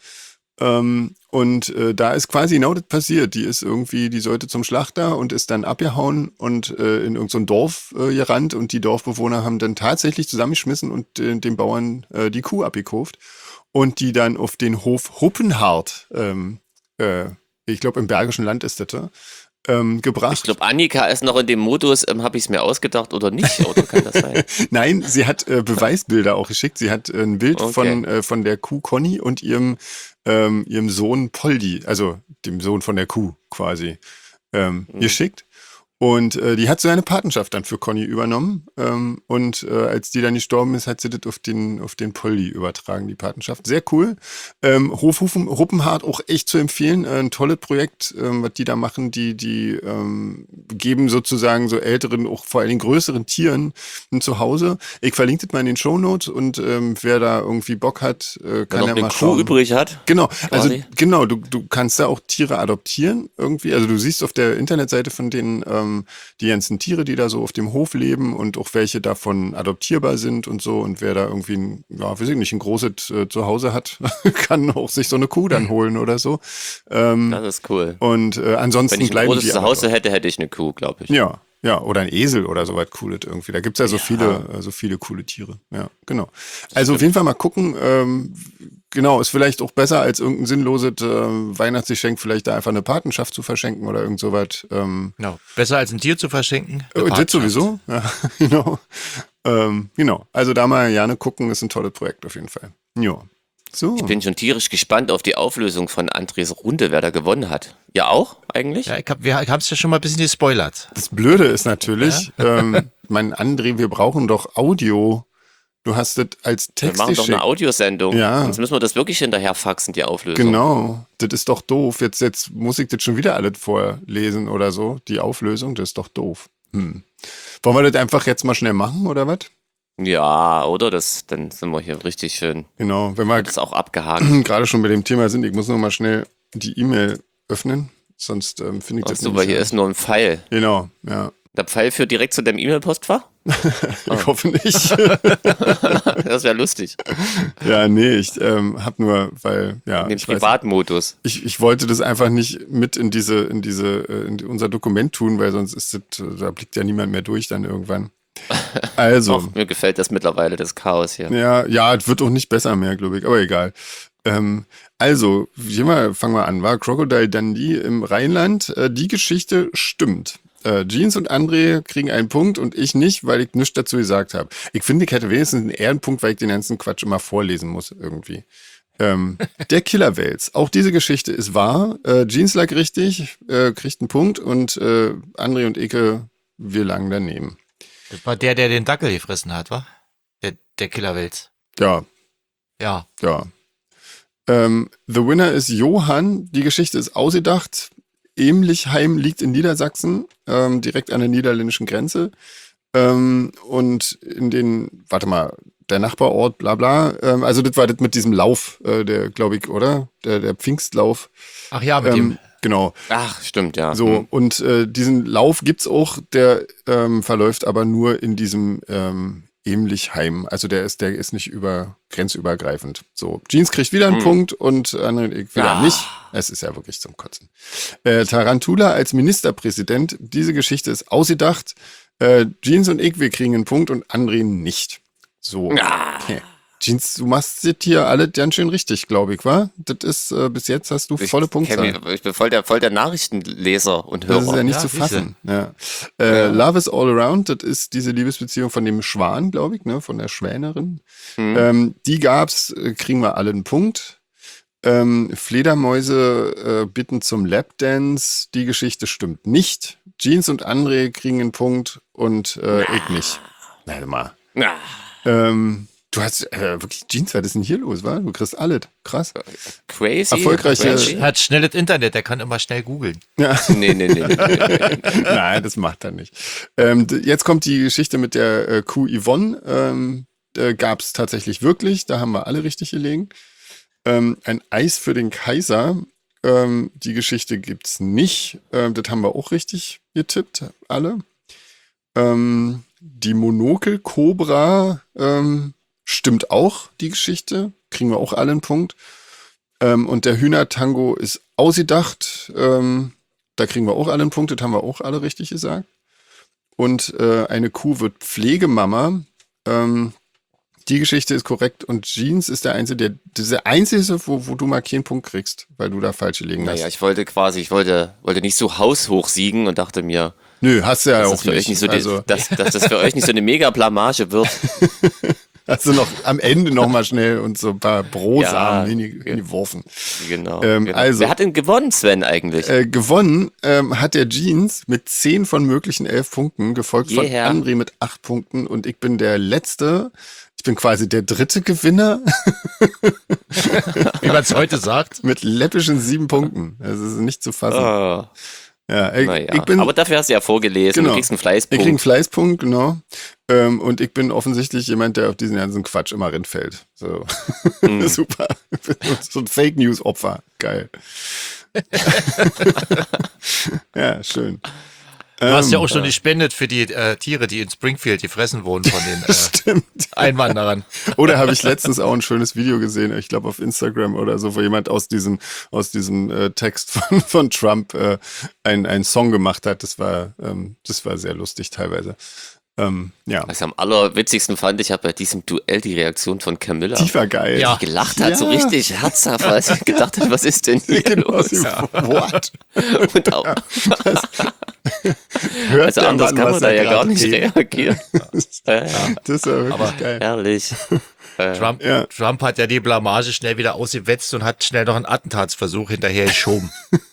Speaker 1: Ähm, und äh, da ist quasi genau das passiert. Die ist irgendwie, die sollte zum Schlachter und ist dann abgehauen und äh, in irgendein so ein Dorf äh, gerannt und die Dorfbewohner haben dann tatsächlich zusammengeschmissen und äh, den Bauern äh, die Kuh abgekauft und die dann auf den Hof Huppenhardt, ähm, äh, ich glaube im Bergischen Land ist das, ähm, gebracht.
Speaker 3: Ich glaube, Annika ist noch in dem Modus, ähm, habe ich es mir ausgedacht oder nicht? Oder kann das sein?
Speaker 1: Nein, sie hat äh, Beweisbilder auch geschickt. Sie hat äh, ein Bild
Speaker 3: Okay.
Speaker 1: von, äh, von der Kuh Conny und ihrem, ähm, ihrem Sohn Poldi, also dem Sohn von der Kuh quasi, ähm,
Speaker 3: Mhm.
Speaker 1: geschickt. Und äh, die hat so eine Patenschaft dann für Conny übernommen. Ähm, und äh, als die dann gestorben ist, hat sie das auf den, auf den Poldi übertragen, die Patenschaft. Sehr cool. Ähm, Hof Hufen- Huppenhardt auch echt zu empfehlen. Äh, ein tolles Projekt, ähm, was die da machen. Die, die ähm, geben sozusagen so älteren, auch vor allen Dingen größeren Tieren ein Zuhause. Ich verlinke das mal in den Shownotes und ähm, wer da irgendwie Bock hat, äh,
Speaker 3: Wer
Speaker 1: kann
Speaker 3: noch
Speaker 1: ja
Speaker 3: eine
Speaker 1: mal
Speaker 3: Kuh
Speaker 1: schauen.
Speaker 3: übrig hat.
Speaker 1: Genau, also
Speaker 3: quasi.
Speaker 1: genau, du, du kannst da auch Tiere adoptieren irgendwie. Also du siehst auf der Internetseite von denen ähm, die ganzen Tiere, die da so auf dem Hof leben und auch welche davon adoptierbar sind und so. Und wer da irgendwie ein, ja, weiß ich nicht, ein großes äh, Zuhause hat, kann auch sich so eine Kuh dann holen oder so. Ähm,
Speaker 3: Das ist cool.
Speaker 1: und äh,
Speaker 3: Wenn
Speaker 1: ansonsten
Speaker 3: ich ein
Speaker 1: bleiben
Speaker 3: großes
Speaker 1: die aber
Speaker 3: Zuhause
Speaker 1: dort.
Speaker 3: hätte, hätte ich eine Kuh, glaube ich.
Speaker 1: Ja, ja, oder ein Esel oder so was Cooles irgendwie. Da gibt's ja so
Speaker 3: Ja.
Speaker 1: viele, äh, so viele coole Tiere. Ja, genau. Also auf jeden Fall mal gucken. Ähm, genau, ist vielleicht auch besser als irgendein sinnloses äh, Weihnachtsgeschenk, vielleicht da einfach eine Patenschaft zu verschenken oder irgend sowas. Ähm,
Speaker 2: Genau. Besser als ein Tier zu verschenken. eine
Speaker 1: oh, das
Speaker 2: Patenschaft.
Speaker 1: sowieso. Ja, genau. Ähm, genau. Also da mal gerne gucken, ist ein tolles Projekt auf jeden Fall. Ja. So.
Speaker 3: Ich bin schon tierisch gespannt auf die Auflösung von Andres Runde, wer da gewonnen hat. Ja auch, eigentlich?
Speaker 2: Ja, ich hab, wir haben es ja schon mal ein bisschen gespoilert.
Speaker 1: Das Blöde ist natürlich, ähm, mein André, wir brauchen doch Audio. Du hast das als
Speaker 3: Wir
Speaker 1: Text
Speaker 3: machen doch eine
Speaker 1: geschickt.
Speaker 3: Audiosendung.
Speaker 1: Ja.
Speaker 3: Sonst müssen wir das wirklich hinterher faxen, die Auflösung.
Speaker 1: Genau, das ist doch doof. Jetzt, jetzt muss ich das schon wieder alles vorlesen oder so. Die Auflösung, das ist doch doof. Hm. Wollen wir das einfach jetzt mal schnell machen oder was?
Speaker 3: Ja, oder? Das, dann sind wir hier richtig schön.
Speaker 1: Genau, wenn wir
Speaker 3: Das ist auch abgehakt.
Speaker 1: gerade schon bei dem Thema sind, ich muss noch mal schnell die E-Mail öffnen, sonst ähm, finde ich
Speaker 3: Ach
Speaker 1: das
Speaker 3: so,
Speaker 1: nämlich
Speaker 3: weil hier
Speaker 1: ja.
Speaker 3: ist nur ein Pfeil.
Speaker 1: Genau, ja.
Speaker 3: Der Pfeil führt direkt zu deinem E-Mail-Postfach?
Speaker 1: Ich hoffe nicht.
Speaker 3: Das wäre lustig.
Speaker 1: Ja, nee, ich ähm, hab nur, weil, ja,
Speaker 3: In dem
Speaker 1: ich weiß,
Speaker 3: Privatmodus.
Speaker 1: ich, ich wollte das einfach nicht mit in diese, in diese, äh, in unser Dokument tun, weil sonst ist das, äh, da blickt ja niemand mehr durch dann irgendwann. Also,
Speaker 3: Doch, mir gefällt das mittlerweile, das Chaos hier.
Speaker 1: ja, ja, es wird auch nicht besser mehr, glaube ich, aber egal. Ähm, also, hier mal, fangen wir an, war Crocodile Dundee im Rheinland. Äh, die Geschichte stimmt. Äh, Jeans und André kriegen einen Punkt und ich nicht, weil ich nichts dazu gesagt habe. Ich finde, ich hätte wenigstens einen Ehrenpunkt, weil ich den ganzen Quatsch immer vorlesen muss irgendwie. Ähm, der Killerwels. Auch diese Geschichte ist wahr. Äh, Jeans lag richtig, äh, kriegt einen Punkt und äh, André und Ike, wir lagen daneben.
Speaker 2: Das war der, der den Dackel gefressen hat, wa? Der, der Killerwels.
Speaker 1: Ja,
Speaker 2: Ja.
Speaker 1: ja. Ähm, the winner ist Johann. Die Geschichte ist ausgedacht. Emlichheim liegt in Niedersachsen, ähm, direkt an der niederländischen Grenze. Ähm, und in den, warte mal, der Nachbarort, bla bla. Ähm, also das war das mit diesem Lauf, äh, der, glaube ich, oder? Der, der Pfingstlauf.
Speaker 2: Ach ja, mit
Speaker 1: Ähm,
Speaker 2: dem.
Speaker 1: genau.
Speaker 3: Ach, stimmt, ja.
Speaker 1: So,
Speaker 3: Hm.
Speaker 1: und äh, diesen Lauf gibt's auch, der ähm, verläuft aber nur in diesem ähm, ähnlich heim. Also der ist, der ist nicht über grenzübergreifend. So, Jeans kriegt wieder einen hm. Punkt und André und ich wieder ah. nicht. Es ist ja wirklich zum Kotzen. Äh, Tarantula als Ministerpräsident, diese Geschichte ist ausgedacht. Äh, Jeans und ich, wir kriegen einen Punkt und André nicht. So. Ah. Okay. Jeans, du machst das hier alle ganz schön richtig, glaube ich, wa? Das ist, äh, bis jetzt hast du volle Punktzahl.
Speaker 3: Ich bin voll der, voll der Nachrichtenleser und Hörer.
Speaker 1: Das ist ja nicht ja, zu fassen. Ja. Äh, ja. Love is all around, das ist diese Liebesbeziehung von dem Schwan, glaube ich, ne, von der Schwänerin. Mhm. Ähm, die gab's, äh, kriegen wir alle einen Punkt. Ähm, Fledermäuse äh, bitten zum Lapdance, die Geschichte stimmt nicht. Jeans und André kriegen einen Punkt und äh, ich nicht. Warte mal.
Speaker 3: Na.
Speaker 1: Ähm, Du hast äh, wirklich Jeans, was ist denn hier los, wa? Du kriegst alles. Krass.
Speaker 3: Crazy.
Speaker 1: Erfolgreiche.
Speaker 2: Er hat schnelles Internet, der kann immer schnell googeln.
Speaker 1: Ja.
Speaker 3: Nee, nee, nee. nee, nee.
Speaker 1: Nein, das macht er nicht. Ähm, jetzt kommt die Geschichte mit der äh, Kuh Yvonne. Ähm, äh, Gab es tatsächlich wirklich. Da haben wir alle richtig gelegen. Ähm, ein Eis für den Kaiser. Ähm, die Geschichte gibt's nicht. Ähm, das haben wir auch richtig getippt, alle. Ähm, die Monokel-Cobra ähm, stimmt auch, die Geschichte. Kriegen wir auch alle einen Punkt. Ähm, und der Hühnertango ist ausgedacht. Ähm, da kriegen wir auch alle einen Punkt. Das haben wir auch alle richtig gesagt. Und äh, eine Kuh wird Pflegemama. Ähm, die Geschichte ist korrekt. Und Jeans ist der Einzige, der, das ist der Einzige, wo, wo du mal keinen Punkt kriegst, weil du da falsch gelegen hast.
Speaker 3: Naja, ich wollte quasi, ich wollte, wollte nicht so haushoch siegen und dachte mir,
Speaker 1: nö, hast du ja auch
Speaker 3: das nicht. nicht so
Speaker 1: also.
Speaker 3: die, dass, dass das für euch nicht so eine Mega-Blamage wird.
Speaker 1: Hast du noch am Ende noch mal schnell und so ein paar Brosamen ja, hingeworfen.
Speaker 3: Genau,
Speaker 1: ähm,
Speaker 3: genau.
Speaker 1: Also,
Speaker 3: wer hat denn gewonnen, Sven, eigentlich?
Speaker 1: Äh, gewonnen ähm, hat der Jeans mit zehn von möglichen elf Punkten, gefolgt yeah. von André mit acht Punkten und ich bin der Letzte. Ich bin quasi der dritte Gewinner.
Speaker 2: Wie man es heute sagt.
Speaker 1: Mit läppischen sieben Punkten. Das ist nicht zu fassen.
Speaker 3: Oh.
Speaker 1: Ja, ich,
Speaker 3: naja.
Speaker 1: ich bin,
Speaker 3: aber dafür hast du ja vorgelesen,
Speaker 1: genau.
Speaker 3: Du kriegst einen Fleißpunkt.
Speaker 1: Ich krieg einen Fleißpunkt, genau. Ähm, und ich bin offensichtlich jemand, der auf diesen ganzen Quatsch immer reinfällt. So. Mm. Super. So ein Fake News Opfer. Geil. Ja, schön.
Speaker 2: Du hast ja auch schon gespendet für die äh, Tiere, die in Springfield gefressen wurden von den äh, Einwanderern.
Speaker 1: Oder habe ich letztens auch ein schönes Video gesehen, ich glaube auf Instagram oder so, wo jemand aus diesem aus diesem äh, Text von, von Trump äh, einen einen Song gemacht hat. Das war ähm, das war sehr lustig teilweise. Ähm, ja.
Speaker 3: Was ich am allerwitzigsten fand, ich habe bei diesem Duell die Reaktion von Camilla.
Speaker 1: Die war geil.
Speaker 3: Ja. Die gelacht hat, ja. So richtig herzhaft, als ich gedacht habe, was ist denn hier
Speaker 1: genau,
Speaker 3: los?
Speaker 1: Ja. What?
Speaker 3: Und auch,
Speaker 1: ja,
Speaker 3: also anders Mann, kann man da ja gar nicht geht. reagieren.
Speaker 1: Ja. Das war wirklich
Speaker 2: Aber
Speaker 1: geil.
Speaker 3: Herrlich.
Speaker 2: Trump, ja. Trump hat ja die Blamage schnell wieder ausgewetzt und hat schnell noch einen Attentatsversuch hinterher geschoben.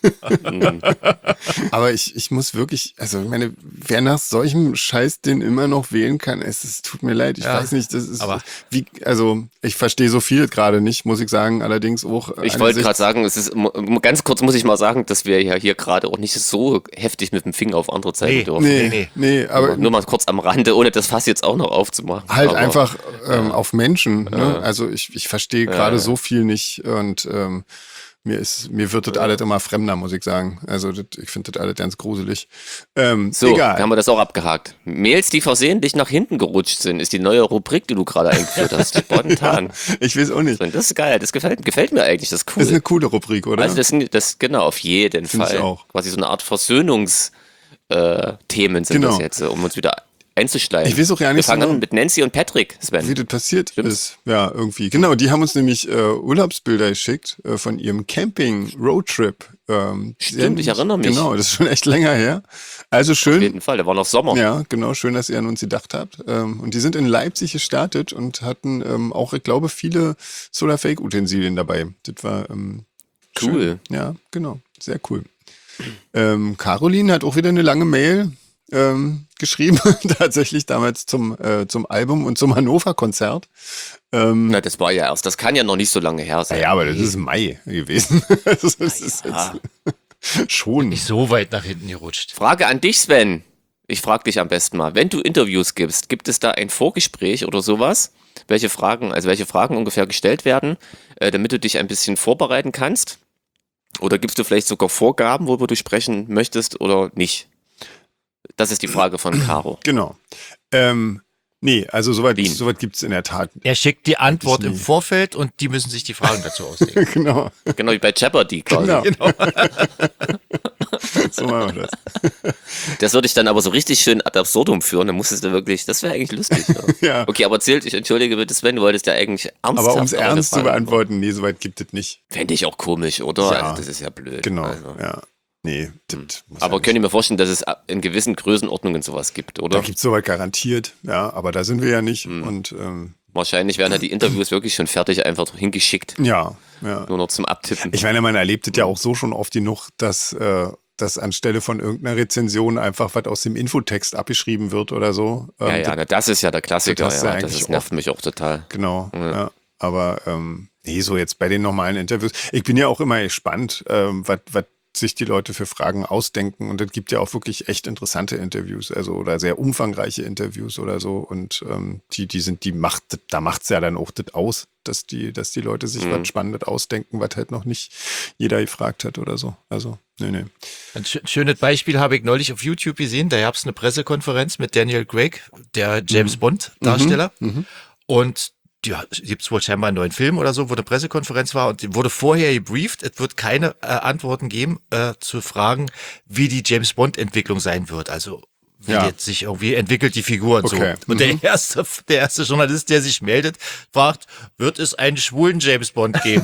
Speaker 1: Aber ich, ich muss wirklich, also ich meine, wer nach solchem Scheiß den immer noch wählen kann, es, es tut mir leid, ich ja, weiß nicht, das ist
Speaker 2: aber
Speaker 1: wie, also ich verstehe so viel gerade nicht, muss ich sagen, allerdings auch.
Speaker 3: Ich wollte gerade sagen, es ist, ganz kurz muss ich mal sagen, dass wir ja hier gerade auch nicht so heftig mit dem Finger auf andere zeigen
Speaker 1: nee,
Speaker 3: dürfen.
Speaker 1: Nee, nee, nee, aber.
Speaker 3: Nur mal kurz am Rande, ohne das Fass jetzt auch noch aufzumachen.
Speaker 1: Halt
Speaker 3: aber,
Speaker 1: einfach ähm,
Speaker 3: ja.
Speaker 1: auf Menschen. Ne?
Speaker 3: Ja.
Speaker 1: Also ich, ich verstehe gerade ja, ja. so viel nicht und ähm, mir ist mir wird das ja. alles immer fremder, muss ich sagen. Also das, ich finde das alles ganz gruselig. Ähm,
Speaker 3: so,
Speaker 1: egal.
Speaker 3: haben wir das auch abgehakt. Mails, die versehentlich nach hinten gerutscht sind, ist die neue Rubrik, die du gerade eingeführt hast. Spontan.
Speaker 1: Ja, ich weiß auch nicht.
Speaker 3: Das ist geil, das gefällt, gefällt mir eigentlich, das ist cool.
Speaker 1: Das ist eine coole Rubrik, oder?
Speaker 3: Also das, das genau, auf jeden
Speaker 1: Find
Speaker 3: Fall.
Speaker 1: Ich auch.
Speaker 3: Quasi so eine Art Versöhnungs äh, Themen sind
Speaker 1: genau.
Speaker 3: das jetzt, um uns wieder einzuschleimen.
Speaker 1: Ich weiß auch ja nicht
Speaker 3: Wir fangen
Speaker 1: so
Speaker 3: an mit Nancy und Patrick, Sven.
Speaker 1: Wie das passiert
Speaker 3: Stimmt's?
Speaker 1: ist. Ja, irgendwie. Genau, die haben uns nämlich äh, Urlaubsbilder geschickt äh, von ihrem Camping-Roadtrip. Ähm,
Speaker 3: Stimmt, ich erinnere mich.
Speaker 1: Genau, das ist schon echt länger her. Also schön.
Speaker 3: Auf jeden Fall, da war noch Sommer.
Speaker 1: Ja, genau, schön, dass ihr an uns gedacht habt. Ähm, und die sind in Leipzig gestartet und hatten ähm, auch, ich glaube, viele Solar-Fake-Utensilien dabei. Das war ähm,
Speaker 3: cool.
Speaker 1: Schön. Ja, genau, sehr cool. Ähm, Caroline hat auch wieder eine lange Mail ähm, geschrieben, tatsächlich damals zum, äh, zum Album und zum Hannover-Konzert. Ähm,
Speaker 3: Na, das war ja erst, das kann ja noch nicht so lange her sein.
Speaker 1: Ja, aber das ist Mai gewesen. Das ist, das ist
Speaker 3: ja.
Speaker 1: jetzt schon.
Speaker 2: Nicht so weit nach hinten gerutscht.
Speaker 3: Frage an dich, Sven. Ich frage dich am besten mal, wenn du Interviews gibst, gibt es da ein Vorgespräch oder sowas? Welche Fragen, also welche Fragen ungefähr gestellt werden, äh, damit du dich ein bisschen vorbereiten kannst? Oder gibst du vielleicht sogar Vorgaben, worüber du sprechen möchtest oder nicht? Das ist die Frage von Caro.
Speaker 1: Genau. Ähm, Nee, also soweit,
Speaker 3: Wien.
Speaker 1: soweit gibt es in der Tat.
Speaker 2: Er schickt die Antwort im
Speaker 1: nie.
Speaker 2: Vorfeld und die müssen sich die Fragen dazu ausdenken.
Speaker 1: Genau,
Speaker 3: Genau wie bei Jeopardy quasi.
Speaker 1: genau.
Speaker 2: Genau.
Speaker 1: So machen wir das.
Speaker 3: Das würde ich dann aber so richtig schön ad absurdum führen. Dann musstest du wirklich, das wäre eigentlich lustig. Ja.
Speaker 1: Ja.
Speaker 3: Okay, aber erzählt, ich entschuldige bitte, Sven, du wolltest ja eigentlich ernsthaft.
Speaker 1: Aber um es
Speaker 3: auf eine
Speaker 1: ernst zu
Speaker 3: Frage
Speaker 1: beantworten, nee, soweit gibt es nicht.
Speaker 3: Fände ich auch komisch, oder?
Speaker 1: Ja.
Speaker 3: Also das ist ja blöd.
Speaker 1: Genau,
Speaker 3: Also.
Speaker 1: ja. Nee, das muss
Speaker 3: Aber
Speaker 1: ja
Speaker 3: könnt ihr mir vorstellen, dass es in gewissen Größenordnungen sowas gibt,
Speaker 1: Da
Speaker 3: oder?
Speaker 1: gibt es soweit garantiert, ja, aber da sind wir ja nicht.
Speaker 3: Hm.
Speaker 1: Und ähm,
Speaker 3: Wahrscheinlich werden ja die Interviews wirklich schon fertig einfach hingeschickt.
Speaker 1: ja, ja.
Speaker 3: Nur noch zum Abtippen.
Speaker 1: Ich meine, man erlebt es ja auch so schon oft genug, dass, äh, dass anstelle von irgendeiner Rezension einfach was aus dem Infotext abgeschrieben wird oder so. Ähm,
Speaker 3: ja, ja,
Speaker 1: das-
Speaker 3: na, das ist ja der Klassiker.
Speaker 1: das hast du
Speaker 3: Ja,
Speaker 1: eigentlich
Speaker 3: das ist, nervt
Speaker 1: oft.
Speaker 3: mich auch total.
Speaker 1: Genau,
Speaker 3: Ja.
Speaker 1: ja. Aber ähm, nee, so jetzt bei den normalen Interviews. Ich bin ja auch immer gespannt, ähm, was was sich die Leute für Fragen ausdenken. Und es gibt ja auch wirklich echt interessante Interviews, also oder sehr umfangreiche Interviews oder so. Und ähm, die, die sind, die macht, da macht's ja dann auch das aus, dass die, dass die Leute sich
Speaker 3: Mhm.
Speaker 1: was Spannendes ausdenken, was halt noch nicht jeder gefragt hat oder so. Also, nee, nee.
Speaker 2: Ein schö- schönes Beispiel habe ich neulich auf YouTube gesehen. Da gab es eine Pressekonferenz mit Daniel Craig, der James Bond Darsteller.
Speaker 1: Mhm.
Speaker 2: Und ja, gibt es wohl scheinbar einen neuen Film oder so, wo eine Pressekonferenz war und die wurde vorher gebrieft. Es wird keine äh, Antworten geben äh, zu Fragen, wie die James Bond Entwicklung sein wird. Also wie
Speaker 1: Ja.
Speaker 2: jetzt sich irgendwie entwickelt die Figur und
Speaker 1: Okay.
Speaker 2: so. Und der erste, der erste Journalist, der sich meldet, fragt, wird es einen schwulen James Bond geben?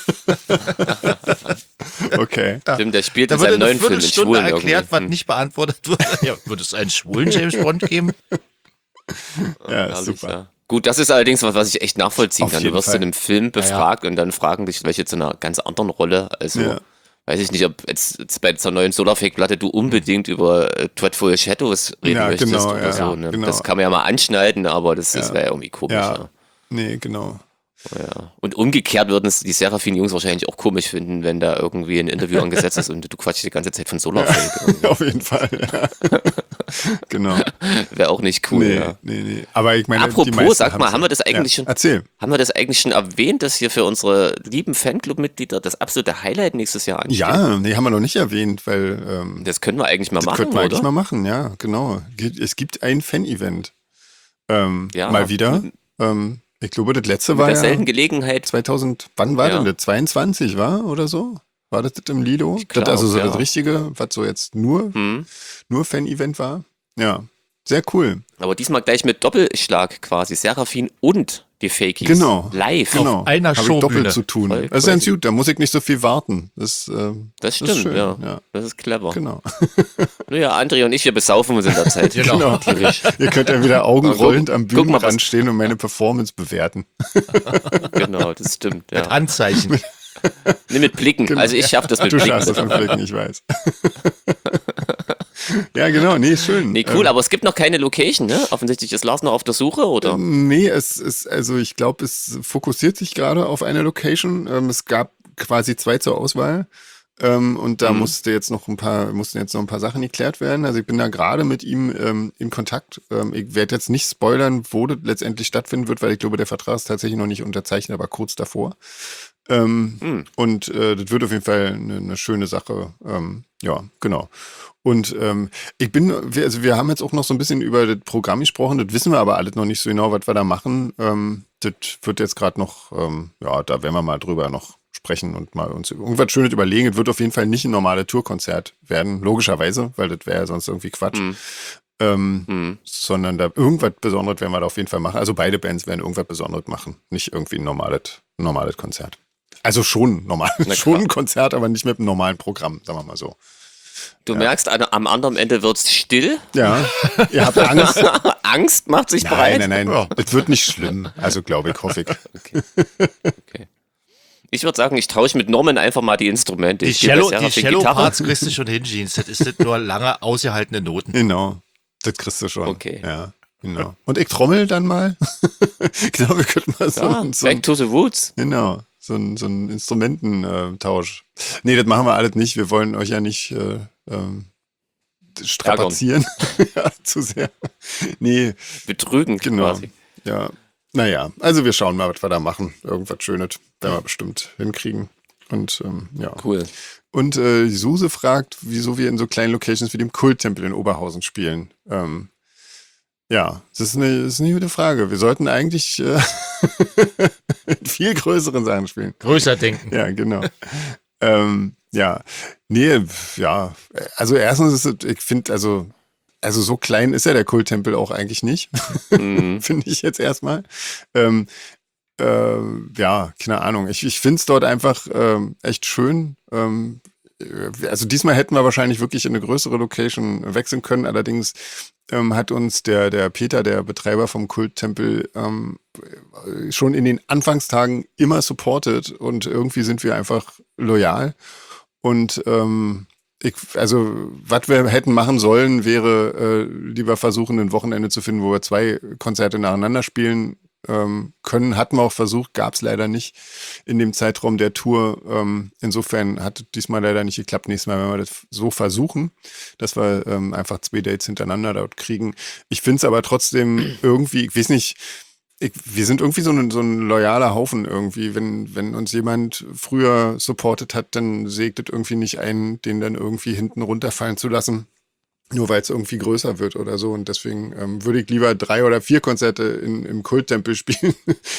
Speaker 1: Okay.
Speaker 3: Stimmt, der spielt
Speaker 2: Da
Speaker 3: in
Speaker 2: wird
Speaker 3: seinem
Speaker 2: eine
Speaker 3: neuen Film in
Speaker 2: Viertelstunde
Speaker 3: Schwulen
Speaker 2: erklärt, was
Speaker 3: irgendwie.
Speaker 2: nicht beantwortet wird. Ja, wird es einen schwulen James Bond geben?
Speaker 1: Ja,
Speaker 3: Herrlich,
Speaker 1: super.
Speaker 3: ja. Gut, das ist allerdings was, was ich echt nachvollziehen
Speaker 1: Auf
Speaker 3: kann. Du
Speaker 1: jeden
Speaker 3: wirst
Speaker 1: Fall.
Speaker 3: in einem Film befragt und dann fragen dich welche zu einer ganz anderen Rolle. Also
Speaker 1: Ja.
Speaker 3: weiß ich nicht, ob jetzt, jetzt bei dieser neuen Solarfake-Platte du unbedingt über äh, Dreadful Shadows reden
Speaker 1: Ja,
Speaker 3: möchtest
Speaker 1: genau,
Speaker 3: oder
Speaker 1: ja,
Speaker 3: so.
Speaker 1: ja,
Speaker 3: Ne?
Speaker 1: genau.
Speaker 3: Das kann man ja mal anschneiden, aber das, das
Speaker 1: Ja.
Speaker 3: wäre ja irgendwie komisch. Ja.
Speaker 1: Ja, nee, genau.
Speaker 3: Ja. Und umgekehrt würden es die Serafin-Jungs wahrscheinlich auch komisch finden, wenn da irgendwie ein Interview angesetzt ist und du quatschst die ganze Zeit von Solarfake.
Speaker 1: Auf jeden Fall. Ja. Genau.
Speaker 3: Wäre auch nicht cool.
Speaker 1: Nee,
Speaker 3: Ja.
Speaker 1: nee, nee. Aber ich meine, die
Speaker 3: Apropos,
Speaker 1: meisten
Speaker 3: sag mal,
Speaker 1: haben's
Speaker 3: haben wir
Speaker 1: ja.
Speaker 3: das eigentlich
Speaker 1: ja.
Speaker 3: schon-
Speaker 1: Erzähl.
Speaker 3: Haben wir das eigentlich schon erwähnt, dass hier für unsere lieben Fanclub-Mitglieder das absolute Highlight nächstes Jahr ansteht?
Speaker 1: Ja, nee, haben wir noch nicht erwähnt, weil ähm,
Speaker 3: Das können wir eigentlich mal
Speaker 1: das
Speaker 3: machen,
Speaker 1: könnten wir eigentlich
Speaker 3: oder?
Speaker 1: mal machen, ja, genau. Ge- Es gibt ein Fan-Event. Ähm,
Speaker 3: Ja.
Speaker 1: mal wieder. Ähm, ich glaube, das letzte
Speaker 3: Mit
Speaker 1: war
Speaker 3: der
Speaker 1: ja
Speaker 3: seltenen Gelegenheit.
Speaker 1: zweitausend, wann war
Speaker 3: Ja.
Speaker 1: denn das? zweiundzwanzig war oder so? War das das im Lido?
Speaker 3: Ich glaub,
Speaker 1: das also so
Speaker 3: ja.
Speaker 1: das Richtige, was so jetzt nur,
Speaker 3: Hm.
Speaker 1: nur Fan-Event war? Ja, sehr cool.
Speaker 3: Aber diesmal gleich mit Doppelschlag quasi. Serafin und die Fakies.
Speaker 1: Genau.
Speaker 3: Live.
Speaker 1: Genau.
Speaker 2: einer
Speaker 1: Habe ich
Speaker 2: Showbühne.
Speaker 1: doppelt zu tun.
Speaker 3: Voll
Speaker 1: Das ist ganz
Speaker 3: crazy.
Speaker 1: gut, da muss ich nicht so viel warten. Das, ähm,
Speaker 3: Das
Speaker 1: das
Speaker 3: stimmt,
Speaker 1: ist schön,
Speaker 3: ja.
Speaker 1: ja.
Speaker 3: Das ist clever.
Speaker 1: Genau.
Speaker 3: Naja, André und ich, wir besaufen uns in der Zeit.
Speaker 2: Genau.
Speaker 3: Tierisch.
Speaker 1: Ihr könnt dann wieder augenrollend am
Speaker 3: Guck mal, was-
Speaker 1: Bühnenrand stehen und meine Performance bewerten.
Speaker 3: Genau, das stimmt. Ja.
Speaker 2: Handzeichen.
Speaker 3: Nee, mit Blicken. Also ich schaffe das mit
Speaker 1: Du
Speaker 3: Blicken.
Speaker 1: schaffst das von Flicken, ich weiß. Ja, genau, nee, schön.
Speaker 3: Nee, cool,
Speaker 1: Ähm,
Speaker 3: aber es gibt noch keine Location, ne? Offensichtlich ist Lars noch auf der Suche, oder?
Speaker 1: Nee, es ist, also ich glaube, es fokussiert sich gerade auf eine Location. Ähm, es gab quasi zwei zur Auswahl. Ähm, und da
Speaker 3: Mhm.
Speaker 1: musste jetzt noch ein paar, mussten jetzt noch ein paar Sachen geklärt werden. Also ich bin da gerade mit ihm ähm, in Kontakt. Ähm, ich werde jetzt nicht spoilern, wo das letztendlich stattfinden wird, weil ich glaube, der Vertrag ist tatsächlich noch nicht unterzeichnet, aber kurz davor. Ähm,
Speaker 3: Mhm.
Speaker 1: Und äh, das wird auf jeden Fall eine, eine schöne Sache. Ähm, ja, genau. Und ähm, ich bin, wir, also wir haben jetzt auch noch so ein bisschen über das Programm gesprochen, das wissen wir aber alles noch nicht so genau, was wir da machen. Ähm, das wird jetzt gerade noch, ähm, ja, da werden wir mal drüber noch sprechen und mal uns irgendwas Schönes überlegen. Es wird auf jeden Fall nicht ein normales Tourkonzert werden, logischerweise, weil das wäre ja sonst irgendwie Quatsch.
Speaker 3: Mhm.
Speaker 1: Ähm,
Speaker 3: Mhm.
Speaker 1: sondern da irgendwas Besonderes werden wir da auf jeden Fall machen. Also beide Bands werden irgendwas Besonderes machen, nicht irgendwie ein normales, ein normales Konzert. Also schon normal,
Speaker 3: Na
Speaker 1: schon
Speaker 3: klar.
Speaker 1: ein Konzert, aber nicht mit einem normalen Programm, sagen wir mal so.
Speaker 3: Du merkst, an, am anderen Ende wird's still.
Speaker 1: Ja, ihr habt Angst?
Speaker 3: Angst macht sich
Speaker 1: Nein,
Speaker 3: breit.
Speaker 1: nein, nein,
Speaker 2: Ja.
Speaker 1: es wird nicht schlimm. Also glaube ich, hoffe ich.
Speaker 3: Okay. Ich würde sagen, ich tausche mit Norman einfach mal die Instrumente.
Speaker 2: Die
Speaker 3: Ich gebe der
Speaker 2: Cello- die
Speaker 3: Serafin Gitarre.
Speaker 2: Cello-Parts kriegst du schon hin, Jeans. Das ist nicht nur lange ausgehaltene Noten.
Speaker 1: Genau, das kriegst du schon.
Speaker 3: Okay.
Speaker 1: Ja, genau. Und ich trommel dann mal. Genau, wir könnten mal so,
Speaker 3: Ja,
Speaker 1: ein- so
Speaker 3: back
Speaker 1: ein,
Speaker 3: to the roots.
Speaker 1: genau, so ein, so ein Instrumententausch. Nee, das machen wir alles nicht. Wir wollen euch ja nicht äh, ähm, strapazieren. Ja, zu sehr. Nee,
Speaker 3: Betrügen
Speaker 1: genau.
Speaker 3: quasi.
Speaker 1: Ja, naja, also wir schauen mal, was wir da machen. Irgendwas Schönes werden wir bestimmt hinkriegen. Und ähm, ja.
Speaker 3: Cool.
Speaker 1: Und äh, Suse fragt, wieso wir in so kleinen Locations wie dem Kulttempel in Oberhausen spielen. Ähm, Ja, das ist eine, das ist eine gute Frage. Wir sollten eigentlich äh, in viel größeren Sachen spielen.
Speaker 2: Größer denken.
Speaker 1: Ja, genau. ähm, ja, nee, ja, also erstens ist es, ich finde, also, also so klein ist ja der Kulttempel auch eigentlich nicht,
Speaker 3: Mhm.
Speaker 1: finde ich jetzt erstmal. Ähm, äh, ja, keine Ahnung. Ich, ich finde es dort einfach ähm, echt schön. Ähm, äh, also diesmal hätten wir wahrscheinlich wirklich in eine größere Location wechseln können. Allerdings ähm, hat uns der, der Peter, der Betreiber vom Kulttempel, ähm, schon in den Anfangstagen immer supportet und irgendwie sind wir einfach loyal. Und ähm, ich, also, was wir hätten machen sollen, wäre äh, lieber versuchen, ein Wochenende zu finden, wo wir zwei Konzerte nacheinander spielen ähm, können. Hatten wir auch versucht, gab es leider nicht in dem Zeitraum der Tour. Ähm, insofern hat es diesmal leider nicht geklappt. Nächstes Mal werden wir das so versuchen, dass wir ähm, einfach zwei Dates hintereinander dort kriegen. Ich finde es aber trotzdem irgendwie, ich weiß nicht, ich, wir sind irgendwie so ein, so ein loyaler Haufen irgendwie. Wenn, wenn uns jemand früher supportet hat, dann sägt es irgendwie nicht ein, den dann irgendwie hinten runterfallen zu lassen. Nur weil es irgendwie größer wird oder so. Und deswegen ähm, würde ich lieber drei oder vier Konzerte in, im Kulttempel spielen,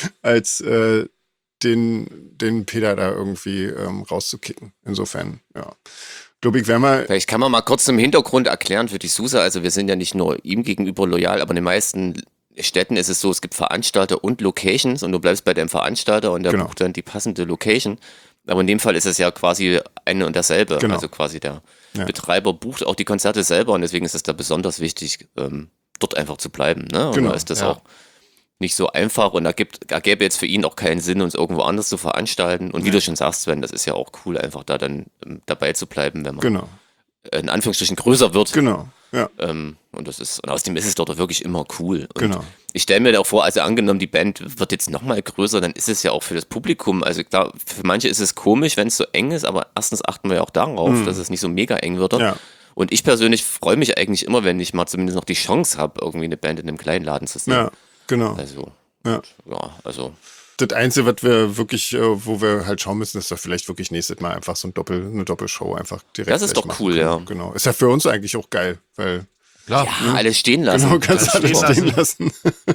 Speaker 1: als äh, den, den Peter da irgendwie ähm, rauszukicken. Insofern, ja. Glaube ich, wenn wir.
Speaker 3: Vielleicht kann man mal kurz im Hintergrund erklären für die Susa. Also wir sind ja nicht nur ihm gegenüber loyal, aber in den meisten Städten ist es so, es gibt Veranstalter und Locations und du bleibst bei dem Veranstalter und der
Speaker 1: Genau.
Speaker 3: bucht dann die passende Location. Aber in dem Fall ist es ja quasi eine und dasselbe.
Speaker 1: Genau.
Speaker 3: Also quasi der
Speaker 1: Ja.
Speaker 3: Betreiber bucht auch die Konzerte selber und deswegen ist es da besonders wichtig, ähm, dort einfach zu bleiben. Ne? Und
Speaker 1: Genau,
Speaker 3: da ist das
Speaker 2: ja.
Speaker 3: auch nicht so einfach und da gibt, da gäbe jetzt für ihn auch keinen Sinn, uns irgendwo anders zu veranstalten. Und wie du schon sagst, Sven, das ist ja auch cool, einfach da dann ähm, dabei zu bleiben, wenn man
Speaker 1: Genau,
Speaker 3: äh, in Anführungsstrichen größer wird.
Speaker 1: genau, ja,
Speaker 3: Ähm, und das ist, und außerdem ist es dort auch wirklich immer cool. Und
Speaker 1: genau.
Speaker 3: ich stelle mir da auch vor, also angenommen, die Band wird jetzt nochmal größer, dann ist es ja auch für das Publikum, also klar, für manche ist es komisch, wenn es so eng ist, aber erstens achten wir ja auch darauf, dass es nicht so mega eng wird.
Speaker 1: Ja.
Speaker 3: Und ich persönlich freue mich eigentlich immer, wenn ich mal zumindest noch die Chance habe, irgendwie eine Band in einem kleinen Laden zu sehen.
Speaker 1: Ja, genau.
Speaker 3: Also,
Speaker 1: Ja.
Speaker 3: ja, also,
Speaker 1: Das Einzige, was wir wirklich, äh, wo wir halt schauen müssen, ist doch vielleicht wirklich nächstes Mal einfach so ein Doppel, eine Doppelshow einfach direkt.
Speaker 3: Das ist
Speaker 1: gleich
Speaker 3: doch
Speaker 1: machen
Speaker 3: cool,
Speaker 1: können.
Speaker 3: ja.
Speaker 1: Genau. Ist ja für uns eigentlich auch geil, weil
Speaker 2: Klar.
Speaker 3: ja, alles stehen lassen.
Speaker 1: genau, kannst
Speaker 2: alles
Speaker 1: alles
Speaker 2: stehen
Speaker 1: stehen lassen.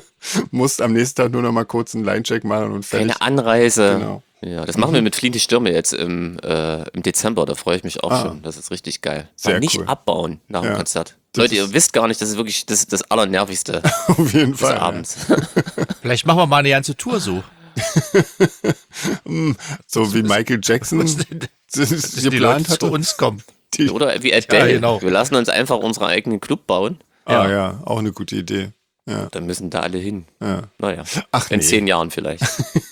Speaker 1: Musst am nächsten Tag nur noch mal kurz einen Line-Check machen und fertig.
Speaker 3: Keine Anreise.
Speaker 1: Genau.
Speaker 3: Ja, das machen wir mit Fliehende Stürme jetzt im, äh, im Dezember, da freue ich mich auch
Speaker 1: Ah.
Speaker 3: schon. Das ist richtig geil.
Speaker 1: Sehr
Speaker 3: Mal nicht
Speaker 1: cool.
Speaker 3: abbauen nach dem
Speaker 1: Ja.
Speaker 3: Konzert.
Speaker 1: Das
Speaker 3: Leute, ihr
Speaker 1: ist-
Speaker 3: wisst gar nicht, das ist wirklich das, das Allernervigste
Speaker 1: Auf jeden
Speaker 3: des
Speaker 1: Fall.
Speaker 3: Abends.
Speaker 2: Vielleicht machen wir mal eine ganze Tour so.
Speaker 1: So wie Michael Jackson
Speaker 2: Dass
Speaker 1: das
Speaker 2: die Leute
Speaker 1: geplant
Speaker 2: zu
Speaker 1: hatte.
Speaker 2: uns kommen.
Speaker 1: Die,
Speaker 3: Oder wie Adele.
Speaker 2: genau.
Speaker 3: Wir lassen uns einfach unseren eigenen Club bauen.
Speaker 1: ah ja, auch eine gute Idee. Ja,
Speaker 3: Dann müssen da alle hin.
Speaker 1: ja.
Speaker 3: Naja,
Speaker 1: Ach
Speaker 3: in
Speaker 1: nee.
Speaker 3: zehn Jahren vielleicht.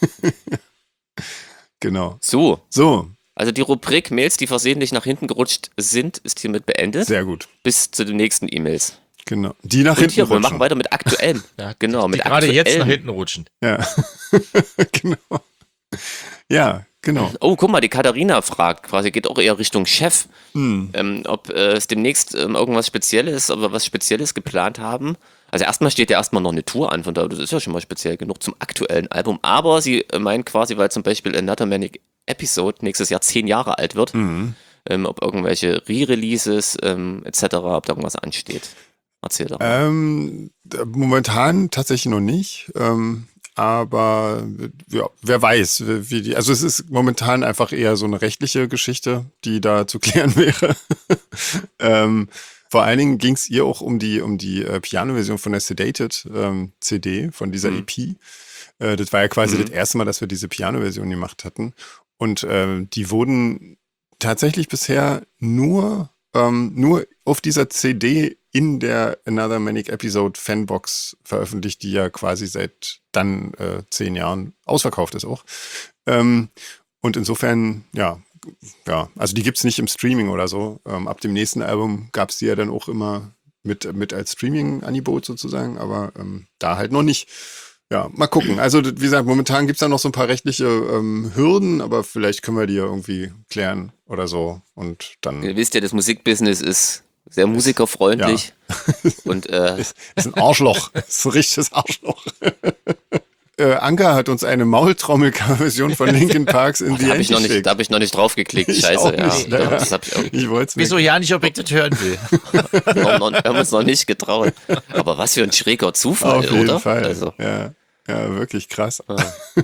Speaker 1: Genau.
Speaker 3: So,
Speaker 1: So,
Speaker 3: also die Rubrik Mails, die versehentlich nach hinten gerutscht sind, ist hiermit beendet.
Speaker 1: sehr gut.
Speaker 3: Bis zu den nächsten E-Mails.
Speaker 1: Genau. Die nach
Speaker 3: Und
Speaker 1: hinten
Speaker 3: hier, wir
Speaker 1: rutschen.
Speaker 3: machen weiter mit aktuellen.
Speaker 2: Ja,
Speaker 3: genau,
Speaker 2: die
Speaker 3: mit
Speaker 2: gerade jetzt nach
Speaker 3: aktuellen.
Speaker 2: hinten rutschen.
Speaker 1: Ja. Genau. Ja, genau.
Speaker 3: Oh, guck mal, die Katharina fragt quasi, geht auch eher Richtung Chef,
Speaker 1: Hm.
Speaker 3: ähm, ob äh, es demnächst ähm, irgendwas Spezielles, ob wir was Spezielles geplant haben. Also erstmal steht ja erstmal noch eine Tour an, von daher, das ist ja schon mal speziell genug zum aktuellen Album. Aber sie äh, meint quasi, weil zum Beispiel Another Manic Episode nächstes Jahr zehn Jahre alt wird,
Speaker 1: Mhm.
Speaker 3: ähm, ob irgendwelche Re-Releases ähm, et cetera, ob da irgendwas ansteht. Erzähl doch mal.
Speaker 1: Ähm, d- momentan tatsächlich noch nicht. Ähm, aber ja, wer weiß, wie die. Also es ist momentan einfach eher so eine rechtliche Geschichte, die da zu klären wäre. ähm, vor allen Dingen ging es ihr auch um die, um die äh, Piano-Version von der Sedated ähm, C D, von dieser
Speaker 3: Mhm.
Speaker 1: E P. Äh, das war ja quasi
Speaker 3: Mhm.
Speaker 1: das erste Mal, dass wir diese Piano-Version gemacht hatten. Und ähm, die wurden tatsächlich bisher nur, ähm, nur auf dieser C D in der Another Manic Episode Fanbox veröffentlicht, die ja quasi seit dann äh, zehn Jahren ausverkauft ist auch. Ähm, und insofern, ja, ja, also die gibt's nicht im Streaming oder so. Ähm, ab dem nächsten Album gab's die ja dann auch immer mit, mit als Streaming-Angebot sozusagen, aber ähm, da halt noch nicht. Ja, mal gucken. Also wie gesagt, momentan gibt's da noch so ein paar rechtliche ähm, Hürden, aber vielleicht können wir die ja irgendwie klären oder so. Und dann
Speaker 3: Ihr wisst ja, das Musikbusiness ist sehr musikerfreundlich. Und äh,
Speaker 1: ist ein Arschloch. ist ein richtiges Arschloch. äh, Anka hat uns eine Maultrommel-Version von Linkin Parks in
Speaker 3: Oh,
Speaker 1: die
Speaker 3: da habe ich, noch nicht-
Speaker 1: geschickt.
Speaker 3: da hab ich noch nicht drauf geklickt.
Speaker 1: Ich
Speaker 3: Scheiße,
Speaker 1: auch
Speaker 3: ja.
Speaker 1: nicht,
Speaker 3: Ja,
Speaker 1: ja.
Speaker 3: das hab ich auch
Speaker 1: Ich wollte es
Speaker 2: Wieso ja nicht, ob ich das hören will?
Speaker 3: noch, noch, wir haben uns noch nicht getraut. Aber was für ein schräger Zufall,
Speaker 1: Auf jeden
Speaker 3: oder?
Speaker 1: Fall.
Speaker 3: Also,
Speaker 1: Ja, ja, wirklich krass.
Speaker 3: Ah.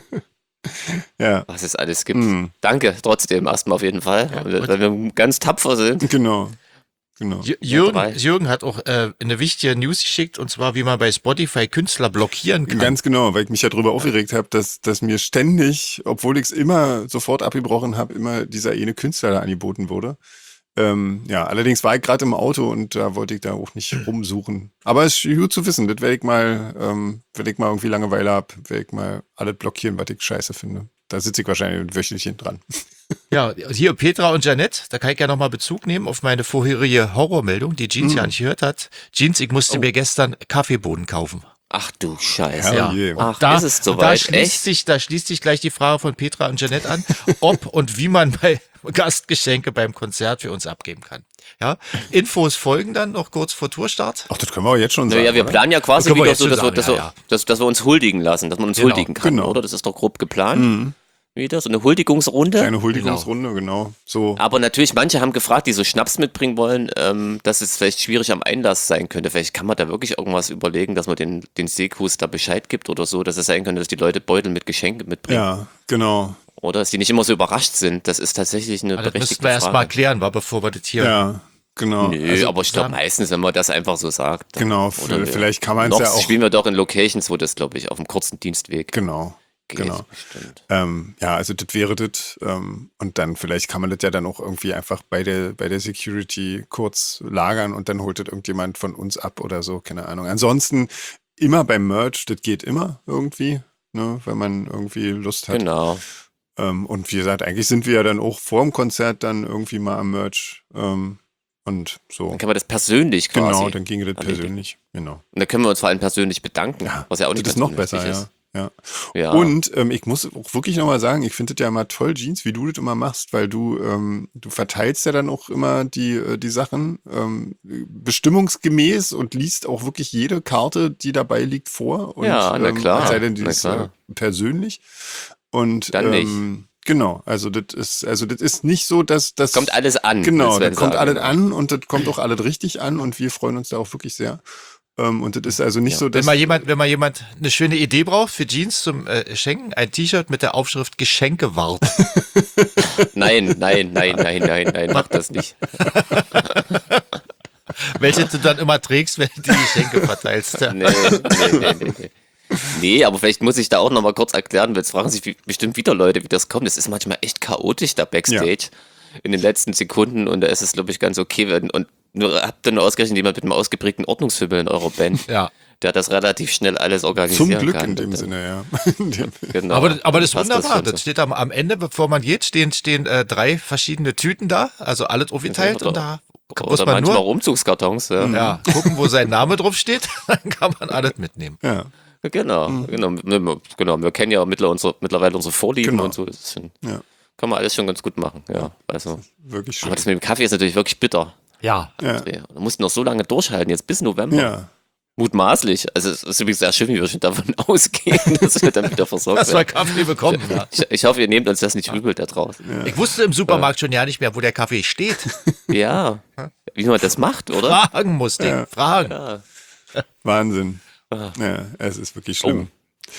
Speaker 1: Ja,
Speaker 3: was es alles gibt.
Speaker 1: Hm.
Speaker 3: Danke trotzdem erstmal auf jeden Fall, weil wir ganz tapfer sind.
Speaker 1: genau. Genau.
Speaker 2: J- Jürgen,
Speaker 3: drei.
Speaker 2: Jürgen hat auch äh, eine wichtige News geschickt, und zwar, wie man bei Spotify Künstler blockieren kann.
Speaker 1: Ganz genau, weil ich mich ja darüber aufgeregt habe, dass, dass mir ständig, obwohl ich es immer sofort abgebrochen habe, immer dieser eine Künstler da angeboten wurde. Ähm, ja, allerdings war ich gerade im Auto und da wollte ich da auch nicht rumsuchen. Aber es ist gut zu wissen, das werde ich mal, ähm, wenn ich mal irgendwie Langeweile habe, werde ich mal alles blockieren, was ich scheiße finde. Da sitze ich wahrscheinlich wöchentlich dran.
Speaker 2: Ja, hier Petra und Janette, da kann ich ja nochmal Bezug nehmen auf meine vorherige Horrormeldung, die Jeans
Speaker 1: Mhm.
Speaker 2: ja nicht gehört hat. Jeans, ich musste mir gestern Kaffeebohnen kaufen.
Speaker 3: Ach du Scheiße.
Speaker 1: Ja, je.
Speaker 3: Ach,
Speaker 2: Da,
Speaker 3: ist es
Speaker 2: und da,
Speaker 3: soweit?
Speaker 2: schließt
Speaker 3: Echt?
Speaker 2: sich, da schließt sich gleich die Frage von Petra und Janette an, ob und wie man bei Gastgeschenke beim Konzert für uns abgeben kann. Ja, Infos folgen dann noch kurz vor Tourstart.
Speaker 1: Ach, das können wir auch jetzt schon sagen.
Speaker 3: Naja, wir
Speaker 1: oder?
Speaker 3: planen ja quasi
Speaker 2: Können wir
Speaker 3: wieder
Speaker 2: jetzt
Speaker 3: so,
Speaker 2: schon
Speaker 3: dass wir,
Speaker 2: sagen,
Speaker 3: dass,
Speaker 2: ja,
Speaker 3: wir,
Speaker 2: ja.
Speaker 3: dass, dass wir uns huldigen lassen, dass man uns
Speaker 2: Genau,
Speaker 3: huldigen kann,
Speaker 1: genau.
Speaker 3: oder? Das ist doch grob geplant.
Speaker 1: Mhm.
Speaker 3: Wieder so eine Huldigungsrunde.
Speaker 1: Kleine Huldigungsrunde, genau. So.
Speaker 3: Aber natürlich, manche haben gefragt, die so Schnaps mitbringen wollen, ähm, dass es vielleicht schwierig am Einlass sein könnte. Vielleicht kann man da wirklich irgendwas überlegen, dass man den, den Sekus da Bescheid gibt oder so, dass es sein könnte, dass die Leute Beutel mit Geschenken mitbringen.
Speaker 1: Ja, genau.
Speaker 3: Oder dass die nicht immer so überrascht sind. Das ist tatsächlich eine
Speaker 2: Das müssten
Speaker 3: berechtigte
Speaker 2: wir erst mal
Speaker 3: Frage.
Speaker 2: klären, war, bevor wir das hier.
Speaker 1: Ja, genau.
Speaker 3: Nö,
Speaker 1: Also,
Speaker 3: aber ich glaube
Speaker 2: sagen-
Speaker 3: meistens, wenn man das einfach so sagt. dann-
Speaker 1: Genau,
Speaker 3: oder wir-
Speaker 1: vielleicht kann man es
Speaker 3: noch
Speaker 1: ja auch.
Speaker 3: spielen wir doch in Locations, wo das, glaube ich, auf einem kurzen Dienstweg
Speaker 1: Genau.
Speaker 3: geht.
Speaker 1: Genau.
Speaker 3: Bestimmt.
Speaker 1: Ähm, ja, also das wäre das. Ähm, und dann vielleicht kann man das ja dann auch irgendwie einfach bei der, bei der Security kurz lagern und dann holt das irgendjemand von uns ab oder so, keine Ahnung. Ansonsten immer beim Merch, das geht immer irgendwie, ne, wenn man irgendwie Lust hat.
Speaker 3: Genau.
Speaker 1: Ähm, und wie gesagt, eigentlich sind wir ja dann auch vor dem Konzert dann irgendwie mal am Merch. Ähm, und so.
Speaker 3: Dann kann man das persönlich quasi.
Speaker 1: Genau, dann ginge das
Speaker 3: erledigen.
Speaker 1: persönlich. Genau.
Speaker 3: Und da können wir uns vor allem persönlich bedanken, was ja auch
Speaker 1: das
Speaker 3: nicht
Speaker 1: ist
Speaker 3: ganz
Speaker 1: noch
Speaker 3: unnötig
Speaker 1: besser,
Speaker 3: ist.
Speaker 1: ja. Ja.
Speaker 3: Ja.
Speaker 1: Und ähm, ich muss auch wirklich nochmal sagen, ich finde das ja immer toll, Jeans, wie du das immer machst, weil du, ähm, du verteilst ja dann auch immer die, äh, die Sachen ähm, bestimmungsgemäß und liest auch wirklich jede Karte, die dabei liegt, vor. Und,
Speaker 3: Ja, na
Speaker 1: ähm,
Speaker 3: klar,
Speaker 1: es sei denn, die
Speaker 3: na
Speaker 1: ist
Speaker 3: klar.
Speaker 1: äh, persönlich. Und
Speaker 3: Dann nicht.
Speaker 1: ähm, genau, also das ist, also das ist nicht so, dass das
Speaker 3: Kommt alles an.
Speaker 1: Genau,
Speaker 3: das werden
Speaker 1: das kommt
Speaker 3: sagen.
Speaker 1: alles an und das kommt auch alles richtig an und wir freuen uns da auch wirklich sehr. Ähm, und das ist also nicht so, dass
Speaker 2: Wenn mal jemand, wenn mal jemand eine schöne Idee braucht für Jeans zum äh, Schenken, ein T-Shirt mit der Aufschrift Geschenkewart.
Speaker 3: Nein, nein, nein, nein, nein, nein, mach das nicht.
Speaker 2: Welche du dann immer trägst, wenn du die Geschenke verteilst. Ja.
Speaker 3: Nee, nee, nee, nee, nee. Nee, aber vielleicht muss ich da auch nochmal kurz erklären, weil jetzt fragen sich wie- bestimmt wieder Leute, wie das kommt. Es ist manchmal echt chaotisch da Backstage in den letzten Sekunden und da ist es, glaube ich, ganz okay. Wenn, und nur habt ihr nur ausgerechnet jemand mit einem ausgeprägten Ordnungsfimmel in eurer Band,
Speaker 2: Ja.
Speaker 3: der das relativ schnell alles organisieren
Speaker 1: zum Glück
Speaker 3: kann.
Speaker 1: in dem
Speaker 3: Und,
Speaker 1: Sinne, ja.
Speaker 3: Genau.
Speaker 2: Aber, aber das ist
Speaker 3: Passt
Speaker 2: wunderbar.
Speaker 3: schon
Speaker 2: Das,
Speaker 3: so.
Speaker 2: steht am, am Ende, bevor man geht, stehen, stehen äh, drei verschiedene Tüten da, also alles aufgeteilt
Speaker 3: Oder-
Speaker 2: und da muss
Speaker 3: Oder
Speaker 2: man
Speaker 3: manchmal
Speaker 2: nur
Speaker 3: auch Umzugskartons. Ja.
Speaker 2: ja, gucken, wo sein Name drauf steht, dann kann man alles mitnehmen.
Speaker 1: ja,
Speaker 3: Genau, genau, wir- genau. Wir kennen ja mittler unsere, mittlerweile unsere Vorlieben
Speaker 1: Genau.
Speaker 3: und so. Das ist schon,
Speaker 1: ja,
Speaker 3: kann man alles schon ganz gut machen. Ja, also.
Speaker 1: wirklich schön.
Speaker 3: Aber das mit dem Kaffee ist natürlich wirklich bitter.
Speaker 2: Ja.
Speaker 1: Ja,
Speaker 3: Wir mussten noch so lange durchhalten, jetzt bis November.
Speaker 1: ja,
Speaker 3: Mutmaßlich. Also es ist übrigens sehr schön, wie wir schon davon ausgehen, dass wir dann wieder versorgt
Speaker 2: Dass wir
Speaker 3: werden.
Speaker 2: Kaffee bekommen. Ja.
Speaker 3: Ich, ich hoffe, ihr nehmt uns das nicht übel da draußen.
Speaker 2: Ich wusste im Supermarkt schon ja nicht mehr, wo der Kaffee steht.
Speaker 3: Ja, wie man das macht, oder?
Speaker 2: Fragen musste ich. Fragen.
Speaker 3: Ja.
Speaker 1: Wahnsinn.
Speaker 3: Ah.
Speaker 1: Ja, es ist wirklich schlimm.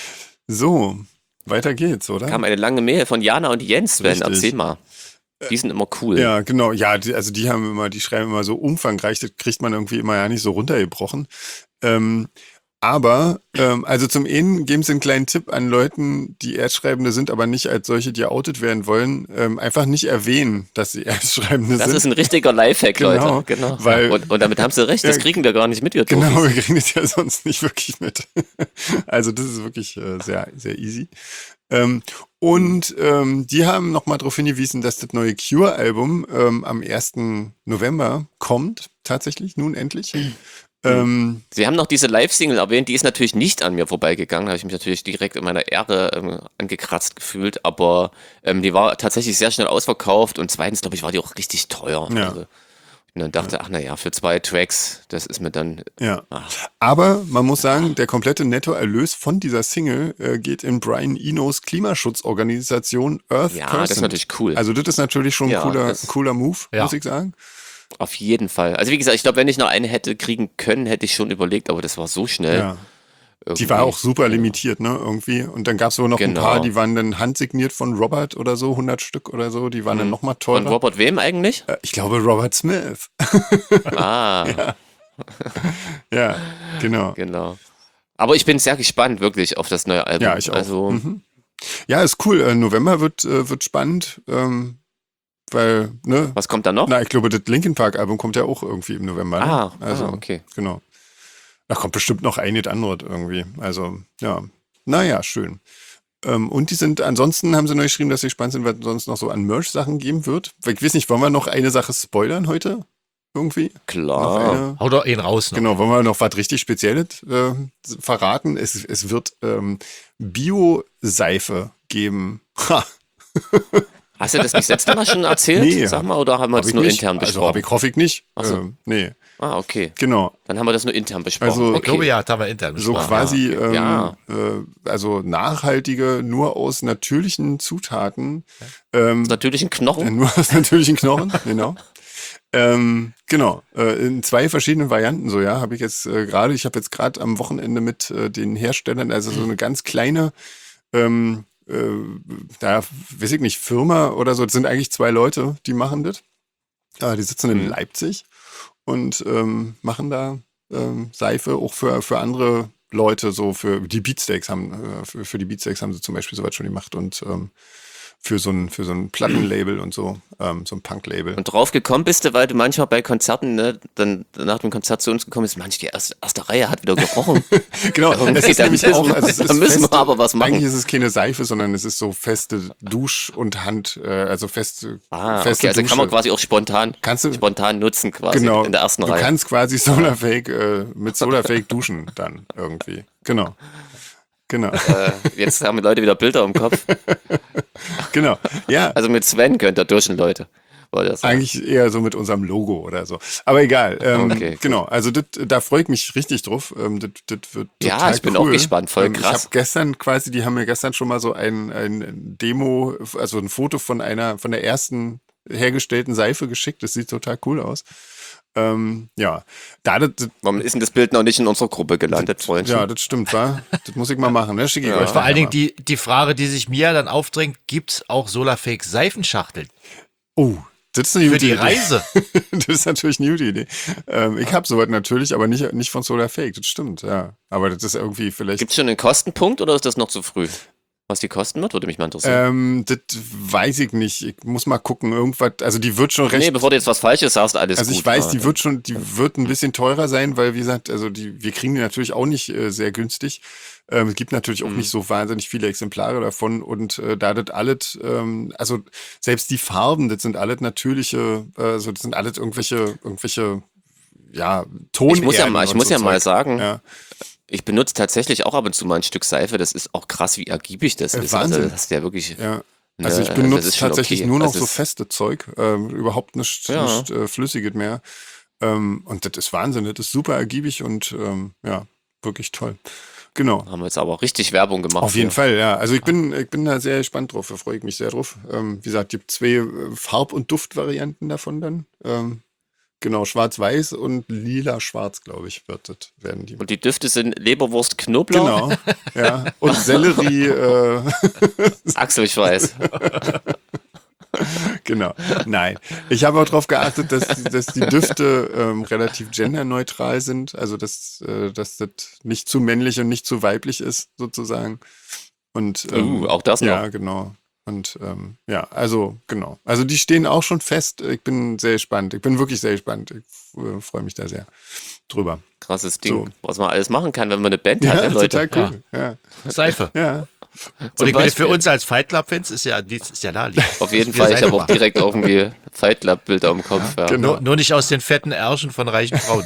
Speaker 1: So, weiter geht's, oder?
Speaker 3: Kam eine lange Mail von Jana und Jens, Sven,
Speaker 1: Richtig.
Speaker 3: erzähl mal. Die sind immer cool.
Speaker 1: Ja, genau. Ja, die, also die haben immer, die schreiben immer so umfangreich, das kriegt man irgendwie immer ja nicht so runtergebrochen. Ähm, aber, ähm, also zum einen geben sie einen kleinen Tipp an Leuten, die Erstschreibende sind, aber nicht als solche, die outet werden wollen, ähm, einfach nicht erwähnen, dass sie Erstschreibende
Speaker 3: Das
Speaker 1: sind.
Speaker 3: ist ein richtiger Lifehack,
Speaker 1: Genau,
Speaker 3: Leute. Genau.
Speaker 1: weil-
Speaker 3: und, und damit haben sie recht, das
Speaker 1: Ja,
Speaker 3: kriegen wir gar nicht mit, wir
Speaker 1: Genau,
Speaker 3: Profis.
Speaker 1: wir kriegen das ja sonst nicht wirklich mit. Also das ist wirklich äh, sehr, sehr easy. Ähm, und ähm, die haben nochmal darauf hingewiesen, dass das neue Cure-Album ähm, am ersten November kommt, tatsächlich, nun endlich. Ähm,
Speaker 3: Sie haben noch diese Live-Single erwähnt, die ist natürlich nicht an mir vorbeigegangen, da habe ich mich natürlich direkt in meiner Ehre ähm, angekratzt gefühlt, aber ähm, die war tatsächlich sehr schnell ausverkauft und zweitens, glaube ich, war die auch richtig teuer.
Speaker 1: Ja.
Speaker 3: Also, Und dann dachte, ach naja, für zwei Tracks, das ist mir dann.
Speaker 1: Ja.
Speaker 3: Ach.
Speaker 1: Aber man muss sagen, der komplette Nettoerlös von dieser Single äh, geht in Brian Enos Klimaschutzorganisation Earth
Speaker 3: Ja,
Speaker 1: Person.
Speaker 3: das ist natürlich cool.
Speaker 1: Also das ist natürlich schon ein
Speaker 3: Ja,
Speaker 1: cooler,
Speaker 3: das-
Speaker 1: cooler Move,
Speaker 2: Ja.
Speaker 1: muss ich sagen.
Speaker 3: Auf jeden Fall. Also wie gesagt, ich glaube, wenn ich noch eine hätte kriegen können, hätte ich schon überlegt, aber das war so schnell.
Speaker 1: Ja.
Speaker 3: irgendwie.
Speaker 1: Die war auch super limitiert, ne, irgendwie. Und dann gab es aber noch
Speaker 3: Genau.
Speaker 1: ein paar, die waren dann handsigniert von Robert oder so, hundert Stück oder so, die waren dann nochmal
Speaker 3: Von
Speaker 1: teurer.
Speaker 3: Robert wem eigentlich?
Speaker 1: Äh, Ich glaube Robert Smith.
Speaker 3: Ah,
Speaker 1: Ja, genau.
Speaker 3: genau. Aber ich bin sehr gespannt, wirklich, auf das neue Album.
Speaker 1: Ja, ich auch.
Speaker 3: Also,
Speaker 1: Mhm. Ja, ist cool. Äh, November wird, äh, wird spannend, ähm, weil, ne,
Speaker 3: was kommt da noch?
Speaker 1: na, ich glaube, das Linkin Park Album kommt ja auch irgendwie im November. Ne?
Speaker 3: ah,
Speaker 1: also,
Speaker 3: ah, okay.
Speaker 1: genau. Da kommt bestimmt noch einiges anderes irgendwie. Also, ja. Naja, schön. Ähm, und die sind, ansonsten haben sie neu geschrieben, dass sie gespannt sind, was sonst noch so an Merch-Sachen geben wird. Ich weiß nicht, wollen wir noch eine Sache spoilern heute? Irgendwie? Noch
Speaker 3: Klar.
Speaker 1: eine?
Speaker 2: Hau doch ihn raus noch.
Speaker 1: Genau, wollen wir noch was richtig Spezielles äh, verraten? Es, es wird ähm, Bio-Seife geben. Ha,
Speaker 3: Hast du das nicht letzte Mal schon erzählt?
Speaker 1: Nee,
Speaker 3: Sag mal, oder haben wir
Speaker 1: hab
Speaker 3: das
Speaker 1: ich
Speaker 3: nur
Speaker 1: nicht.
Speaker 3: intern
Speaker 1: Also
Speaker 3: besprochen?
Speaker 1: hab ich, hoffe ich nicht.
Speaker 3: Ach so.
Speaker 1: Ähm, nee,
Speaker 3: ah, okay.
Speaker 1: genau.
Speaker 3: Dann haben wir das nur intern besprochen.
Speaker 1: Also-
Speaker 2: Ich glaube, ja, das haben wir intern
Speaker 1: So
Speaker 2: besprochen.
Speaker 1: quasi, ähm,
Speaker 3: Ja.
Speaker 1: äh, also nachhaltige, nur aus natürlichen Zutaten. Ähm,
Speaker 3: Natürlich ein Knochen.
Speaker 1: äh, nur aus natürlichen Knochen, genau. Ähm, genau, äh, in zwei verschiedenen Varianten so, ja, habe ich jetzt äh, gerade, ich habe jetzt gerade am Wochenende mit äh, den Herstellern, also so eine ganz kleine, ähm, äh, da weiß ich nicht, Firma oder so, das sind eigentlich zwei Leute, die machen das. Äh, die sitzen in
Speaker 3: Mhm.
Speaker 1: Leipzig und ähm, machen da ähm, Seife auch für, für andere Leute, so für die Beatsteaks haben, äh, für, für die Beatsteaks haben sie zum Beispiel sowas schon gemacht und ähm, für so ein, für so ein Plattenlabel und so, ähm, so ein Punk-Label.
Speaker 3: Und drauf gekommen bist du, weil du manchmal bei Konzerten, ne, dann nach dem Konzert zu uns gekommen bist, manch die erste, erste Reihe hat wieder gerochen.
Speaker 1: Genau,
Speaker 3: Okay,
Speaker 1: es ist
Speaker 3: dann
Speaker 1: nämlich
Speaker 3: müssen
Speaker 1: auch,
Speaker 3: wir-
Speaker 1: also es
Speaker 3: dann
Speaker 1: ist
Speaker 3: müssen wir
Speaker 1: feste,
Speaker 3: aber was machen.
Speaker 1: Eigentlich ist es keine Seife, sondern es ist so feste Dusch- und Hand, äh, also feste,
Speaker 3: Ah,
Speaker 1: feste
Speaker 3: okay, also
Speaker 1: Dusche.
Speaker 3: kann man quasi auch spontan,
Speaker 1: Kannst du-
Speaker 3: spontan nutzen quasi
Speaker 1: Genau,
Speaker 3: in der ersten
Speaker 1: du
Speaker 3: Reihe.
Speaker 1: kannst quasi Solarfake, äh, mit Solarfake duschen dann irgendwie. Genau. Genau,
Speaker 3: Äh, jetzt haben die Leute wieder Bilder im Kopf.
Speaker 1: genau. Ja,
Speaker 3: Also mit Sven könnt ihr duschen, Leute. War das
Speaker 1: eigentlich eher so mit unserem Logo oder so. Aber egal. Ähm,
Speaker 3: Okay, gut.
Speaker 1: genau, also das, da freue ich mich richtig drauf. Ähm, das, das wird
Speaker 3: Ja,
Speaker 1: total
Speaker 3: ich bin
Speaker 1: cool.
Speaker 3: auch gespannt, voll
Speaker 1: ähm, Ich
Speaker 3: krass.
Speaker 1: habe gestern quasi, die haben mir gestern schon mal so ein, ein Demo, also ein Foto von einer, von der ersten hergestellten Seife geschickt. Das sieht total cool aus. Ähm, ja, da das, das,
Speaker 3: Warum ist denn das Bild noch nicht in unserer Gruppe gelandet, Freundchen?
Speaker 1: ja, das stimmt, wa? Das muss ich mal machen, ne? Schicke ich
Speaker 3: Ja.
Speaker 1: euch.
Speaker 2: Vor allen Dingen
Speaker 1: nachher
Speaker 2: die, die Frage, die sich mir dann aufdrängt, gibt es auch Solarfake Seifenschachteln
Speaker 1: mal. Oh, das ist eine
Speaker 2: für
Speaker 1: gute
Speaker 2: die
Speaker 1: Idee.
Speaker 2: Reise?
Speaker 1: Das ist natürlich eine gute Idee. Ähm, ich habe sowas natürlich, aber nicht, nicht von Solarfake, das stimmt, ja. Aber das ist irgendwie vielleicht.
Speaker 3: Gibt es schon einen Kostenpunkt oder ist das noch zu früh? Was die kosten wird, würde mich mal interessieren.
Speaker 1: Ähm, das weiß ich nicht. Ich muss mal gucken. Irgendwas, also die wird schon recht.
Speaker 3: nee, bevor du jetzt was Falsches sagst, alles
Speaker 1: also
Speaker 3: gut.
Speaker 1: ich weiß,
Speaker 3: ja.
Speaker 1: die wird schon, die wird ein bisschen teurer sein, weil wie gesagt, also die, wir kriegen die natürlich auch nicht äh, sehr günstig. Ähm, es gibt natürlich auch
Speaker 3: Mhm.
Speaker 1: nicht so wahnsinnig viele Exemplare davon und äh, da das alles, ähm, also selbst die Farben, das sind alles natürliche, äh, also das sind alles irgendwelche, irgendwelche, ja, Ton.
Speaker 3: Ich muss ja mal, ich muss ja mal sagen,
Speaker 1: Ja.
Speaker 3: ich benutze tatsächlich auch ab und zu mal ein Stück Seife. Das ist auch krass, wie ergiebig das
Speaker 1: Äh,
Speaker 3: ist.
Speaker 1: Wahnsinn.
Speaker 3: Also, das ist ja wirklich.
Speaker 1: Ja.
Speaker 3: ne,
Speaker 1: Also ich
Speaker 3: das
Speaker 1: benutze
Speaker 3: ist schon
Speaker 1: tatsächlich
Speaker 3: okay.
Speaker 1: nur noch
Speaker 3: Also
Speaker 1: so
Speaker 3: es-
Speaker 1: feste Zeug, ähm, überhaupt nicht,
Speaker 3: Ja.
Speaker 1: nicht äh, Flüssiges mehr. Ähm, und das ist Wahnsinn, das ist super ergiebig und ähm, ja, wirklich toll. Genau.
Speaker 3: Haben wir jetzt aber auch richtig Werbung gemacht.
Speaker 1: Auf jeden
Speaker 3: hier.
Speaker 1: Fall, ja. Also ich bin, ich bin da sehr gespannt drauf, da freue ich mich sehr drauf. Ähm, wie gesagt, gibt zwei äh, Farb- und Duftvarianten davon dann. Ähm, genau, schwarz-weiß und lila-schwarz, glaube ich, wird das, werden die.
Speaker 3: Und die Düfte sind Leberwurst, Knoblauch,
Speaker 1: Genau, ja. Und Sellerie, äh,
Speaker 3: Achselschweiß.
Speaker 1: genau. Nein. Ich habe auch darauf geachtet, dass, dass die Düfte ähm, relativ genderneutral sind. Also, dass, äh, dass das nicht zu männlich und nicht zu weiblich ist, sozusagen. Und, ähm,
Speaker 3: Uh, auch das noch.
Speaker 1: Ja, genau. Und ähm, ja, also, genau. Also, die stehen auch schon fest. Ich bin sehr gespannt. Ich bin wirklich sehr gespannt. Ich äh, freue mich da sehr drüber.
Speaker 3: Krasses Ding,
Speaker 1: So.
Speaker 3: was man alles machen kann, wenn man eine Band hat,
Speaker 1: Ja,
Speaker 3: ja, Leute.
Speaker 1: total cool. Ja,
Speaker 2: Seife.
Speaker 1: ja.
Speaker 2: Und ich meine,
Speaker 3: Beispiel.
Speaker 2: für uns als Fight Club-Fans ist ja, dies ist ja naheliegend.
Speaker 3: Auf jeden
Speaker 2: Wir
Speaker 3: Fall, ich
Speaker 2: Seife
Speaker 3: habe auch
Speaker 2: machen.
Speaker 3: direkt irgendwie Fight Club Bilder im Kopf. Ja,
Speaker 1: genau.
Speaker 2: Nur, nur nicht aus den fetten Ärschen von reichen Frauen.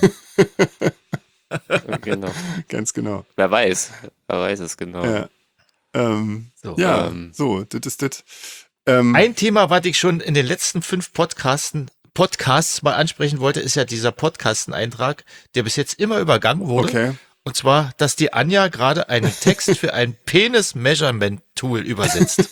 Speaker 3: genau.
Speaker 1: Ganz genau.
Speaker 3: Wer weiß, wer weiß es genau.
Speaker 1: Ja. Ähm,
Speaker 2: So,
Speaker 1: ja,
Speaker 3: ähm.
Speaker 1: so, das ist das. Ähm,
Speaker 2: Ein Thema, was ich schon in den letzten fünf Podcasten Podcasts mal ansprechen wollte, ist ja dieser Podcasten-Eintrag, der bis jetzt immer übergangen wurde.
Speaker 1: Okay.
Speaker 2: Und zwar, dass die Anja gerade einen Text für ein Penis-Measurement-Tool übersetzt.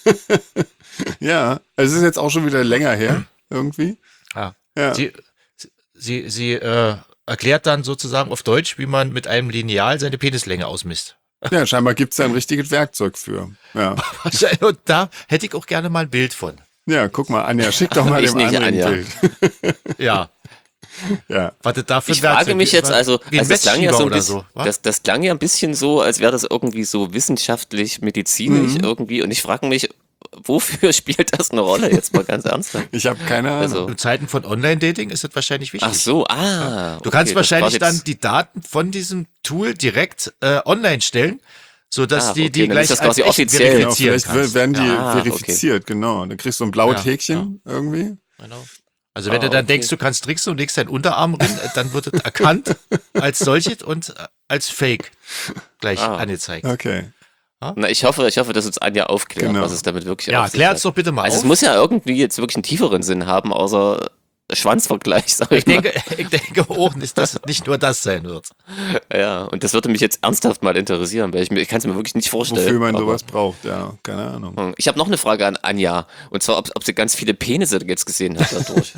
Speaker 1: Ja, also es ist jetzt auch schon wieder länger her, irgendwie.
Speaker 2: Ja.
Speaker 1: Ja.
Speaker 2: Sie, sie, sie äh, erklärt dann sozusagen auf Deutsch, wie man mit einem Lineal seine Penislänge ausmisst.
Speaker 1: Ja, scheinbar gibt's da ein richtiges Werkzeug für. Ja.
Speaker 2: Und da hätte ich auch gerne mal ein Bild von.
Speaker 1: Ja, guck mal, Anja, schick doch mal
Speaker 3: Ich
Speaker 1: dem
Speaker 3: nicht,
Speaker 1: anderen
Speaker 3: Anja.
Speaker 1: ein Bild.
Speaker 2: Ja.
Speaker 1: Ja.
Speaker 2: Warte, dafür
Speaker 3: Ich frage mich jetzt, also,
Speaker 2: wie ein
Speaker 3: also das klang ja so ein
Speaker 2: oder
Speaker 3: bisschen,
Speaker 2: so, wa?
Speaker 3: das, das klang ja ein bisschen so, als wäre das irgendwie so wissenschaftlich, medizinisch
Speaker 1: Mhm.
Speaker 3: irgendwie. Und ich frage mich, wofür spielt das eine Rolle jetzt mal ganz ernsthaft?
Speaker 1: Ich habe keine Ahnung.
Speaker 3: Also,
Speaker 2: In Zeiten von Online-Dating ist das wahrscheinlich wichtig.
Speaker 3: ach so, ah.
Speaker 2: Du kannst
Speaker 3: okay,
Speaker 2: wahrscheinlich
Speaker 3: das war
Speaker 2: dann
Speaker 3: jetzt-
Speaker 2: die Daten von diesem Tool direkt äh, online stellen, sodass
Speaker 3: Ah,
Speaker 2: die
Speaker 3: okay,
Speaker 2: die
Speaker 3: dann
Speaker 2: gleich
Speaker 3: ist das
Speaker 2: als
Speaker 3: quasi
Speaker 2: echt
Speaker 3: offiziell.
Speaker 1: Genau,
Speaker 2: verifizieren
Speaker 1: vielleicht
Speaker 2: kannst.
Speaker 1: werden die
Speaker 3: Ah, okay.
Speaker 1: verifiziert, genau. Dann kriegst du ein blaues
Speaker 2: Ja,
Speaker 1: Häkchen irgendwie.
Speaker 2: Genau. Also wenn
Speaker 3: Ah,
Speaker 2: du dann
Speaker 3: okay.
Speaker 2: denkst, du kannst tricksen und legst deinen Unterarm rein, äh, dann wird es erkannt als solches und äh, als Fake gleich
Speaker 3: Ah.
Speaker 2: angezeigt.
Speaker 1: Okay.
Speaker 3: Na, ich hoffe, ich hoffe, dass uns Anja aufklärt,
Speaker 1: Genau.
Speaker 3: was es damit wirklich
Speaker 2: Ja,
Speaker 3: auf sich
Speaker 2: klär's
Speaker 3: hat.
Speaker 2: doch bitte mal
Speaker 3: Also
Speaker 2: auf.
Speaker 3: es muss ja irgendwie jetzt wirklich einen tieferen Sinn haben, außer Schwanzvergleich, sag ich,
Speaker 2: Ich denke, ich denke auch nicht, dass es nicht nur das sein wird.
Speaker 3: mal. Ja, und das würde mich jetzt ernsthaft mal interessieren, weil ich, mir- ich kann es mir wirklich nicht vorstellen.
Speaker 1: Wofür man
Speaker 3: aber-
Speaker 1: sowas braucht, ja, keine Ahnung.
Speaker 3: Hm, Ich habe noch eine Frage an Anja. Und zwar, ob, ob sie ganz viele Penisse jetzt gesehen hat dadurch.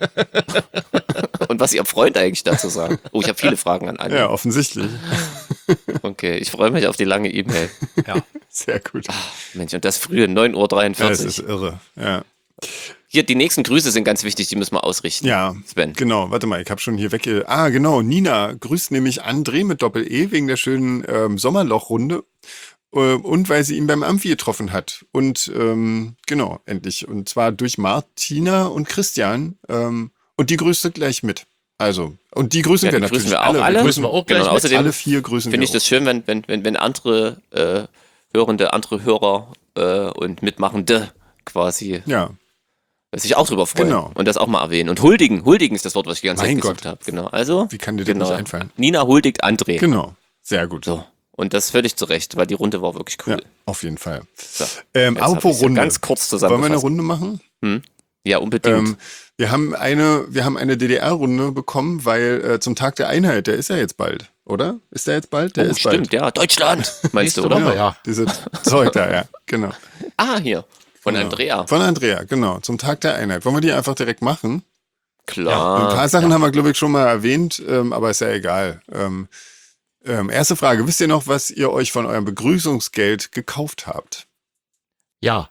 Speaker 3: Und was ihr Freund eigentlich dazu sagt. Oh, ich habe viele Fragen an Anja.
Speaker 1: Ja, offensichtlich.
Speaker 3: Okay, ich freue mich auf die lange E-Mail.
Speaker 2: Ja.
Speaker 1: Sehr gut.
Speaker 3: Mensch, und das frühe neun Uhr
Speaker 1: Ja, das
Speaker 3: dreiundvierzig.
Speaker 1: ist irre. Ja.
Speaker 3: Hier, die nächsten Grüße sind ganz wichtig, die müssen wir ausrichten.
Speaker 1: Ja,
Speaker 3: Sven.
Speaker 1: genau. Warte mal, ich habe schon hier wegge... Ah, genau. Nina grüßt nämlich André mit Doppel-E wegen der schönen ähm, Sommerlochrunde äh, und weil sie ihn beim Amphi getroffen hat. Und ähm, genau, endlich. Und zwar durch Martina und Christian. Ähm, und die grüßt sie gleich mit. Also, und die grüßen
Speaker 3: Ja,
Speaker 1: wir
Speaker 3: die
Speaker 1: natürlich
Speaker 3: grüßen wir auch
Speaker 1: alle.
Speaker 3: alle.
Speaker 1: Wir
Speaker 2: Grüßen
Speaker 1: grüßen
Speaker 2: wir auch
Speaker 3: Genau,
Speaker 2: gleich
Speaker 3: und
Speaker 2: mit.
Speaker 3: außerdem
Speaker 1: alle vier grüßen
Speaker 3: Finde
Speaker 1: wir
Speaker 3: ich das schön, wenn, wenn, wenn, wenn andere äh, Hörende, andere Hörer äh, und Mitmachende quasi
Speaker 1: auch. Ja,
Speaker 3: sich auch drüber freuen
Speaker 1: Genau.
Speaker 3: und das auch mal erwähnen. Und huldigen, huldigen ist das Wort, was ich die ganze
Speaker 1: Mein
Speaker 3: Zeit gesucht
Speaker 1: Gott.
Speaker 3: habe. Genau. Also,
Speaker 1: wie kann dir das
Speaker 3: genau.
Speaker 1: nicht einfallen?
Speaker 3: Nina huldigt André.
Speaker 1: Genau, sehr gut.
Speaker 3: So. Und das völlig zu Recht, weil die Runde war wirklich
Speaker 1: Ja,
Speaker 3: cool.
Speaker 1: auf jeden Fall.
Speaker 3: So.
Speaker 1: Ähm,
Speaker 3: Jetzt hab
Speaker 1: apropos
Speaker 3: ich's so
Speaker 1: Runde.
Speaker 3: ganz kurz
Speaker 1: Wollen wir eine
Speaker 3: zusammengefasst.
Speaker 1: Runde machen?
Speaker 3: Ja, unbedingt.
Speaker 1: Ähm, wir haben eine, wir haben eine D D R-Runde bekommen, weil äh, zum Tag der Einheit, der ist ja jetzt bald, oder? Ist der jetzt bald? Der
Speaker 3: oh,
Speaker 1: ist
Speaker 3: stimmt,
Speaker 1: bald.
Speaker 3: ja. Deutschland, meinst
Speaker 2: Nächste
Speaker 3: du, oder?
Speaker 2: Woche, ja.
Speaker 1: Diese Zeug da, ja, genau.
Speaker 3: Ah, hier. Von
Speaker 1: genau.
Speaker 3: Andrea.
Speaker 1: Von Andrea, genau. Zum Tag der Einheit. Wollen wir die einfach direkt machen?
Speaker 3: Klar.
Speaker 1: Ein paar Sachen haben wir, glaube ich, schon mal erwähnt, ähm, aber ist ja egal. Ähm, ähm, erste Frage. Wisst ihr noch, was ihr euch von eurem Begrüßungsgeld gekauft habt?
Speaker 2: Ja.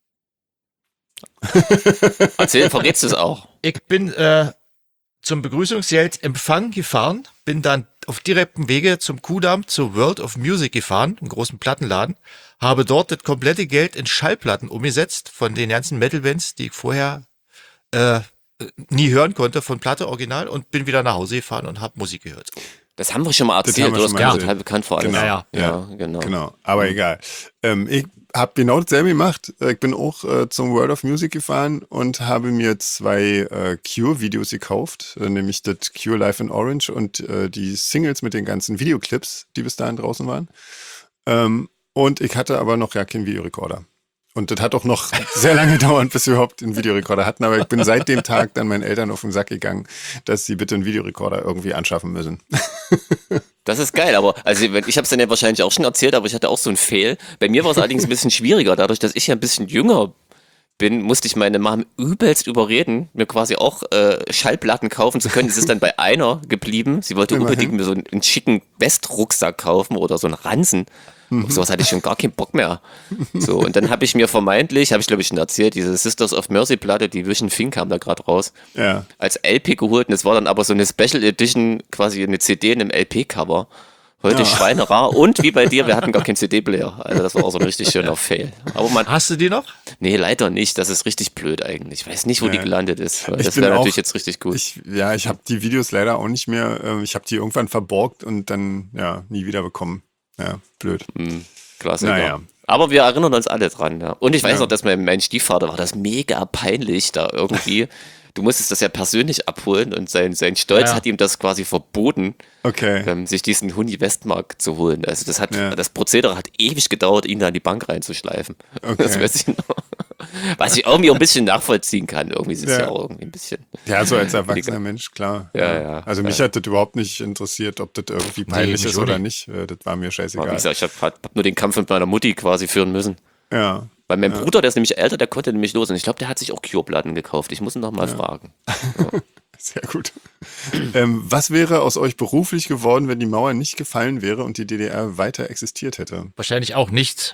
Speaker 3: Erzähl, verrätst du es auch?
Speaker 2: Ich bin äh, zum Begrüßungsgeld-Empfang gefahren, bin dann auf direktem Wege zum Kudamm zur World of Music gefahren, einem großen Plattenladen, habe dort das komplette Geld in Schallplatten umgesetzt von den ganzen Metal-Bands, die ich vorher äh, nie hören konnte, von Platte Original, und bin wieder nach Hause gefahren und habe Musik gehört.
Speaker 3: Das haben wir schon mal
Speaker 1: Das
Speaker 3: erzählt,
Speaker 1: haben wir
Speaker 3: oder? Das
Speaker 1: schon mal
Speaker 3: kam
Speaker 1: erzählt.
Speaker 3: total bekannt vor allem.
Speaker 1: Genau.
Speaker 2: Ja,
Speaker 3: ja.
Speaker 1: Ja,
Speaker 3: genau.
Speaker 1: Genau, aber egal. Ähm, ich habe genau dasselbe gemacht. Äh, Ich bin auch äh, zum World of Music gefahren und habe mir zwei äh, Cure-Videos gekauft, äh, nämlich das Cure Live in Orange und äh, die Singles mit den ganzen Videoclips, die bis dahin draußen waren. Ähm, und ich hatte aber noch ja keinen Videorekorder. Und das hat auch noch sehr lange gedauert, bis wir überhaupt einen Videorekorder hatten. Aber ich bin seit dem Tag dann meinen Eltern auf den Sack gegangen, dass sie bitte einen Videorekorder irgendwie anschaffen müssen.
Speaker 3: Das ist geil, aber also ich habe es dann ja wahrscheinlich auch schon erzählt, aber ich hatte auch so einen Fail. Bei mir war es allerdings ein bisschen schwieriger, dadurch, dass ich ja ein bisschen jünger bin, musste ich meine Mom übelst überreden, mir quasi auch äh, Schallplatten kaufen zu können. Es ist dann bei einer geblieben. Sie wollte
Speaker 1: Immerhin.
Speaker 3: unbedingt mir so einen, einen schicken Westrucksack kaufen oder so einen Ransen. Auf sowas hatte ich schon gar keinen Bock mehr. So, und dann habe ich mir vermeintlich, habe ich glaube ich schon erzählt, diese Sisters of Mercy Platte, die Vision Fink kam da gerade raus,
Speaker 1: Ja.
Speaker 3: als L P geholt. Und es war dann aber so eine Special Edition, quasi eine C D in einem L P-Cover. Heute
Speaker 1: Ja.
Speaker 3: schweinerar. Und wie bei dir, wir hatten gar keinen C D-Player. Also das war auch so ein richtig schöner Fail. Aber man,
Speaker 2: Hast du die noch?
Speaker 3: nee, leider nicht. Das ist richtig blöd eigentlich. Ich weiß nicht, wo
Speaker 1: Nee.
Speaker 3: die gelandet ist. Weil
Speaker 1: Ich
Speaker 3: das
Speaker 1: bin
Speaker 3: wäre
Speaker 1: auch-
Speaker 3: natürlich jetzt richtig gut.
Speaker 1: Ich, ja, ich habe die Videos leider auch nicht mehr. ähm, Ich habe die irgendwann verborgt und dann ja nie wieder bekommen. Ja, blöd.
Speaker 3: Hm, Klassiker.
Speaker 1: Naja.
Speaker 3: Aber wir erinnern uns alle dran. Ja. Und ich weiß
Speaker 1: Ja.
Speaker 3: noch, dass mein, mein Stiefvater war das mega peinlich da irgendwie. Du musstest das ja persönlich abholen und sein, sein Stolz
Speaker 2: Ja.
Speaker 3: hat ihm das quasi verboten,
Speaker 1: Okay.
Speaker 3: ähm, sich diesen Huni Westmark zu holen. Also das hat,
Speaker 1: Ja.
Speaker 3: das Prozedere hat ewig gedauert, ihn da in die Bank reinzuschleifen.
Speaker 1: Okay.
Speaker 3: Das weiß ich noch. Was ich irgendwie auch ein bisschen nachvollziehen kann. Irgendwie ist es ja.
Speaker 1: Ja.
Speaker 3: auch irgendwie ein bisschen.
Speaker 1: Ja, so als erwachsener Mensch, klar.
Speaker 3: Ja, ja.
Speaker 1: Also mich
Speaker 3: Ja.
Speaker 1: hat das überhaupt nicht interessiert, ob das irgendwie
Speaker 2: Nee,
Speaker 1: peinlich
Speaker 2: mich
Speaker 1: ist
Speaker 2: auch
Speaker 1: oder
Speaker 2: nicht.
Speaker 1: nicht. Äh, Das war mir
Speaker 3: Aber wie
Speaker 1: scheißegal.
Speaker 3: gesagt, ich habe hab nur den Kampf mit meiner Mutti quasi führen müssen.
Speaker 1: Ja,
Speaker 3: Weil mein Bruder, der ist nämlich älter, der konnte nämlich los. Und ich glaube, der hat sich auch Cure-Platten gekauft. Ich muss ihn noch mal fragen.
Speaker 1: sehr gut. ähm, was wäre aus euch beruflich geworden, wenn die Mauer nicht gefallen wäre und die D D R weiter existiert hätte?
Speaker 2: Wahrscheinlich auch nichts.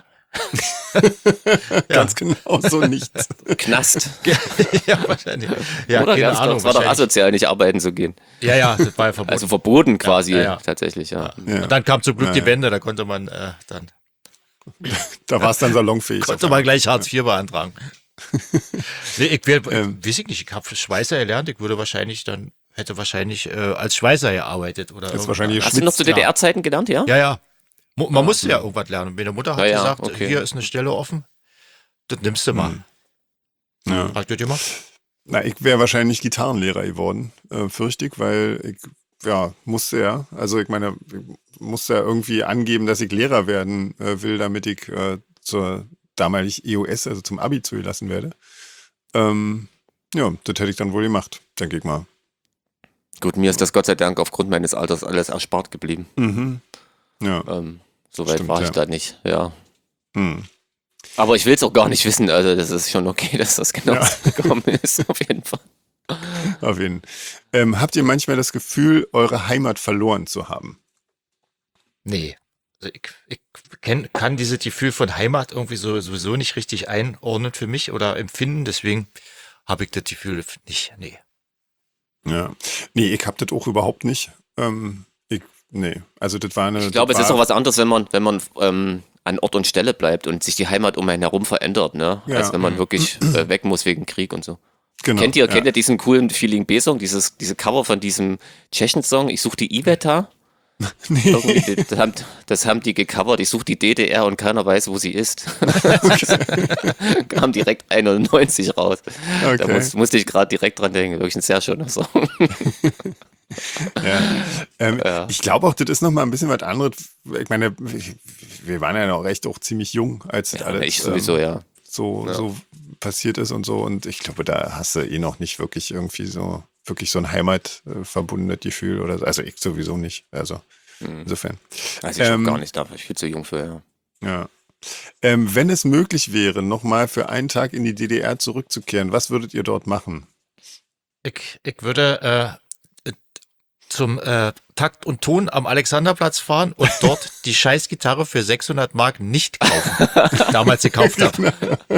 Speaker 1: Ganz genau so nichts.
Speaker 3: Knast.
Speaker 2: Ja, wahrscheinlich. Ja,
Speaker 3: Oder
Speaker 2: keine
Speaker 3: ganz
Speaker 2: Ahnung.
Speaker 3: klar, es war doch
Speaker 2: wahrscheinlich.
Speaker 3: asozial, nicht arbeiten zu gehen.
Speaker 2: Ja, ja, das war ja verboten.
Speaker 3: Also verboten quasi,
Speaker 2: ja, ja.
Speaker 3: tatsächlich, ja.
Speaker 1: Ja.
Speaker 2: Und dann kam zum Glück
Speaker 1: Ja,
Speaker 2: die
Speaker 1: ja.
Speaker 2: Wende, da konnte man äh, dann
Speaker 1: Da war es dann salonfähig.
Speaker 2: konnte man gleich Hartz vier beantragen. Nee, ich wär,
Speaker 1: Ähm.
Speaker 2: weiß ich nicht, ich habe Schweißer gelernt, ich würde wahrscheinlich dann, hätte wahrscheinlich äh, als Schweißer gearbeitet oder
Speaker 1: Das ist
Speaker 2: irgendwas.
Speaker 1: wahrscheinlich
Speaker 3: Hast du noch zu D D R-Zeiten gelernt, ja?
Speaker 2: Ja, ja. Mu- Man musste ja irgendwas lernen. Meine Mutter hat
Speaker 3: Ja, ja,
Speaker 2: gesagt,
Speaker 3: okay.
Speaker 2: hier ist eine Stelle offen, das nimmst du mal.
Speaker 1: Hm. Ja.
Speaker 2: Habt ihr das gemacht?
Speaker 1: Na, ich wäre wahrscheinlich Gitarrenlehrer geworden, äh, fürchte ich, weil ich, ja, musste ja, also ich meine, ich musste ja irgendwie angeben, dass ich Lehrer werden äh, will, damit ich äh, zur damalig E O S, also zum Abi zugelassen werde. Ähm, ja, das hätte ich dann wohl gemacht, denke ich mal.
Speaker 3: Gut, mir ist das Gott sei Dank aufgrund meines Alters alles erspart geblieben.
Speaker 1: Mhm. Ja.
Speaker 3: Ähm, Soweit
Speaker 1: Stimmt,
Speaker 3: war ich
Speaker 1: ja.
Speaker 3: da nicht, ja.
Speaker 1: Hm.
Speaker 3: Aber ich will es auch gar nicht wissen, also das ist schon okay, dass das genau
Speaker 1: Ja.
Speaker 3: so gekommen ist, auf jeden Fall.
Speaker 1: Auf jeden Fall. Ähm, habt ihr manchmal das Gefühl, eure Heimat verloren zu haben?
Speaker 2: Nee. Also ich, ich kenn, kann dieses Gefühl von Heimat irgendwie so, sowieso nicht richtig einordnen für mich oder empfinden, deswegen habe ich das Gefühl nicht. Nee.
Speaker 1: Ja. Nee, ich hab das auch überhaupt nicht. Ähm, ich, nee, also das war eine.
Speaker 3: Ich glaube, es
Speaker 1: das
Speaker 3: ist
Speaker 1: war,
Speaker 3: auch was anderes, wenn man, wenn man ähm, an Ort und Stelle bleibt und sich die Heimat um einen herum verändert, ne?
Speaker 1: Ja.
Speaker 3: Als wenn man wirklich äh, weg muss wegen Krieg und so.
Speaker 1: Genau,
Speaker 3: kennt ihr,
Speaker 1: ja.
Speaker 3: kennt ihr diesen coolen Feeling B-Song, dieses, diese Cover von diesem Tschechen-Song, ich suche die Iveta? Irgendwie, das, haben, das haben die gecovert, ich suche die D D R und keiner weiß, wo sie ist. Kam direkt einundneunzig raus. Da
Speaker 1: Okay.
Speaker 3: muss, musste ich gerade direkt dran denken, wirklich ein sehr schöner Song.
Speaker 1: Ja. Ähm,
Speaker 3: Ja.
Speaker 1: Ich glaube auch, das ist nochmal ein bisschen was anderes. Ich meine, wir waren ja noch recht auch ziemlich jung, als das
Speaker 3: Ja,
Speaker 1: alles
Speaker 3: ich sowieso,
Speaker 1: ähm,
Speaker 3: ja.
Speaker 1: so,
Speaker 3: Ja.
Speaker 1: so passiert ist und so. Und ich glaube, da hast du eh noch nicht wirklich irgendwie so, wirklich so ein heimatverbundenes Gefühl oder so. Also ich sowieso nicht. Also insofern.
Speaker 3: Also ich
Speaker 1: Ähm,
Speaker 3: ähm, gar nicht, da bin ich viel zu jung für, ja.
Speaker 1: Ja. Ähm, wenn es möglich wäre, nochmal für einen Tag in die D D R zurückzukehren, was würdet ihr dort machen?
Speaker 2: Ich, ich würde äh, zum äh, Takt und Ton am Alexanderplatz fahren und dort die Scheißgitarre für sechshundert Mark nicht kaufen, die ich damals gekauft habe.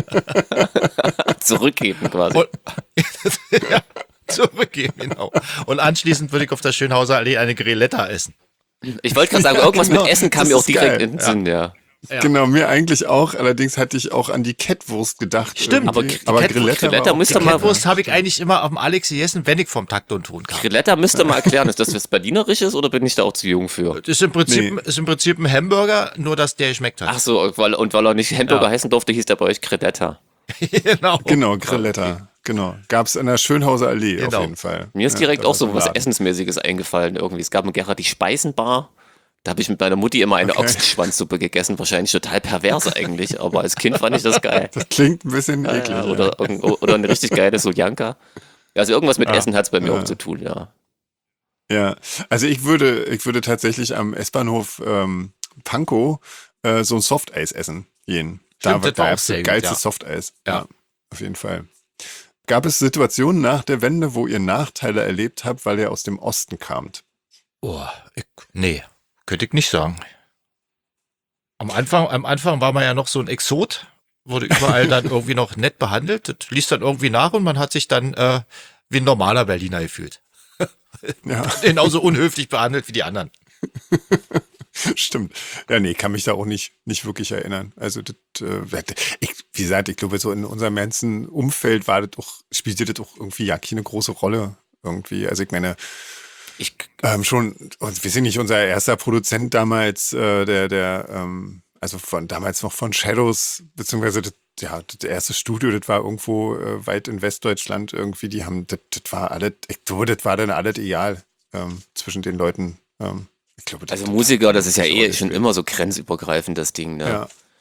Speaker 3: Zurückgeben quasi.
Speaker 2: Und, ja, zurückgeben, genau. Und anschließend würde ich auf der Schönhauser Allee eine Grilletta essen.
Speaker 3: Ich wollte gerade sagen, irgendwas
Speaker 1: genau,
Speaker 3: mit Essen kam
Speaker 1: das
Speaker 3: mir auch
Speaker 1: ist
Speaker 3: direkt
Speaker 1: geil.
Speaker 3: in den Sinn, ja.
Speaker 2: Ja.
Speaker 1: Genau, mir eigentlich auch. Allerdings hatte ich auch an die Kettwurst gedacht.
Speaker 2: Stimmt,
Speaker 3: aber
Speaker 1: irgendwie.
Speaker 3: die
Speaker 1: aber
Speaker 2: Kettwurst-
Speaker 1: Grilletta,
Speaker 3: Grilletta
Speaker 1: war auch
Speaker 3: müsste
Speaker 1: geil.
Speaker 3: mal-
Speaker 2: Kettwurst habe ich eigentlich immer am Alex gegessen, wenn ich vom Takt und Ton kam.
Speaker 3: Grilletta müsste mal erklären, ist das was Berlinerisches oder bin ich da auch zu jung für?
Speaker 2: Das ist im Prinzip,
Speaker 1: Nee.
Speaker 2: ist im Prinzip ein Hamburger, nur dass der geschmeckt hat.
Speaker 3: Ach so, weil, und weil er nicht Hamburger
Speaker 2: Ja.
Speaker 3: heißen durfte, hieß der bei euch Grilletta.
Speaker 2: Genau.
Speaker 1: Genau, Grilletta. Genau. Gab es an der Schönhauser Allee
Speaker 2: Genau.
Speaker 1: auf jeden Fall.
Speaker 3: Mir ist
Speaker 1: Ja,
Speaker 3: direkt
Speaker 1: da
Speaker 3: auch
Speaker 1: war
Speaker 3: so
Speaker 1: ein
Speaker 3: was
Speaker 1: Laden.
Speaker 3: Essensmäßiges eingefallen irgendwie. Es gab in Gera die Speisenbar. Da habe ich mit meiner Mutti immer eine
Speaker 1: Okay.
Speaker 3: Ochsenschwanzsuppe gegessen. Wahrscheinlich total pervers eigentlich, aber als Kind fand ich das geil.
Speaker 1: Das klingt ein bisschen
Speaker 3: Ja,
Speaker 1: eklig.
Speaker 3: ja,
Speaker 1: ja.
Speaker 3: oder, irgend- oder eine richtig geile Soljanka. Also irgendwas mit
Speaker 1: Ah,
Speaker 3: Essen hat es bei mir
Speaker 1: ja.
Speaker 3: auch zu tun, ja.
Speaker 1: Ja, also ich würde, ich würde tatsächlich am S-Bahnhof ähm, Pankow äh, so ein Softeis essen gehen. Da,
Speaker 2: Stimmt, das
Speaker 1: da
Speaker 2: war auch
Speaker 1: gab's
Speaker 2: sehr
Speaker 1: das
Speaker 2: gut,
Speaker 1: geilste
Speaker 2: ja.
Speaker 1: Softeis.
Speaker 2: Ja.
Speaker 1: Auf jeden Fall. Gab es Situationen nach der Wende, wo ihr Nachteile erlebt habt, weil ihr aus dem Osten kamt?
Speaker 2: Oh, ich, nee, könnte ich nicht sagen. Am Anfang, am Anfang war man ja noch so ein Exot, wurde überall dann irgendwie noch nett behandelt. Das ließ dann irgendwie nach und man hat sich dann äh, wie ein normaler Berliner gefühlt.
Speaker 1: Ja,
Speaker 2: Genauso unhöflich behandelt wie die anderen.
Speaker 1: stimmt. Ja, nee, kann mich da auch nicht, nicht wirklich erinnern. Also, das, äh, ich, wie gesagt, ich glaube, so in unserem ganzen Umfeld war das auch, spielte das auch irgendwie ja keine große Rolle irgendwie. Also, ich meine,
Speaker 3: Ich,
Speaker 1: Ähm, schon, und wir sind nicht unser erster Produzent damals, äh, der, der, ähm, also von damals noch von Shadows, beziehungsweise das, ja, das erste Studio, das war irgendwo äh, weit in Westdeutschland irgendwie, die haben, das, das war alles, ich glaube, das war dann alles egal ähm, zwischen den Leuten. Ähm, ich glaube, das,
Speaker 3: also
Speaker 1: das
Speaker 3: Musiker,
Speaker 1: hat
Speaker 3: das ist ja
Speaker 1: eine
Speaker 3: eh
Speaker 1: Rolle
Speaker 3: schon
Speaker 1: gespielt.
Speaker 3: immer so grenzübergreifend, das Ding, ne?
Speaker 1: Ja.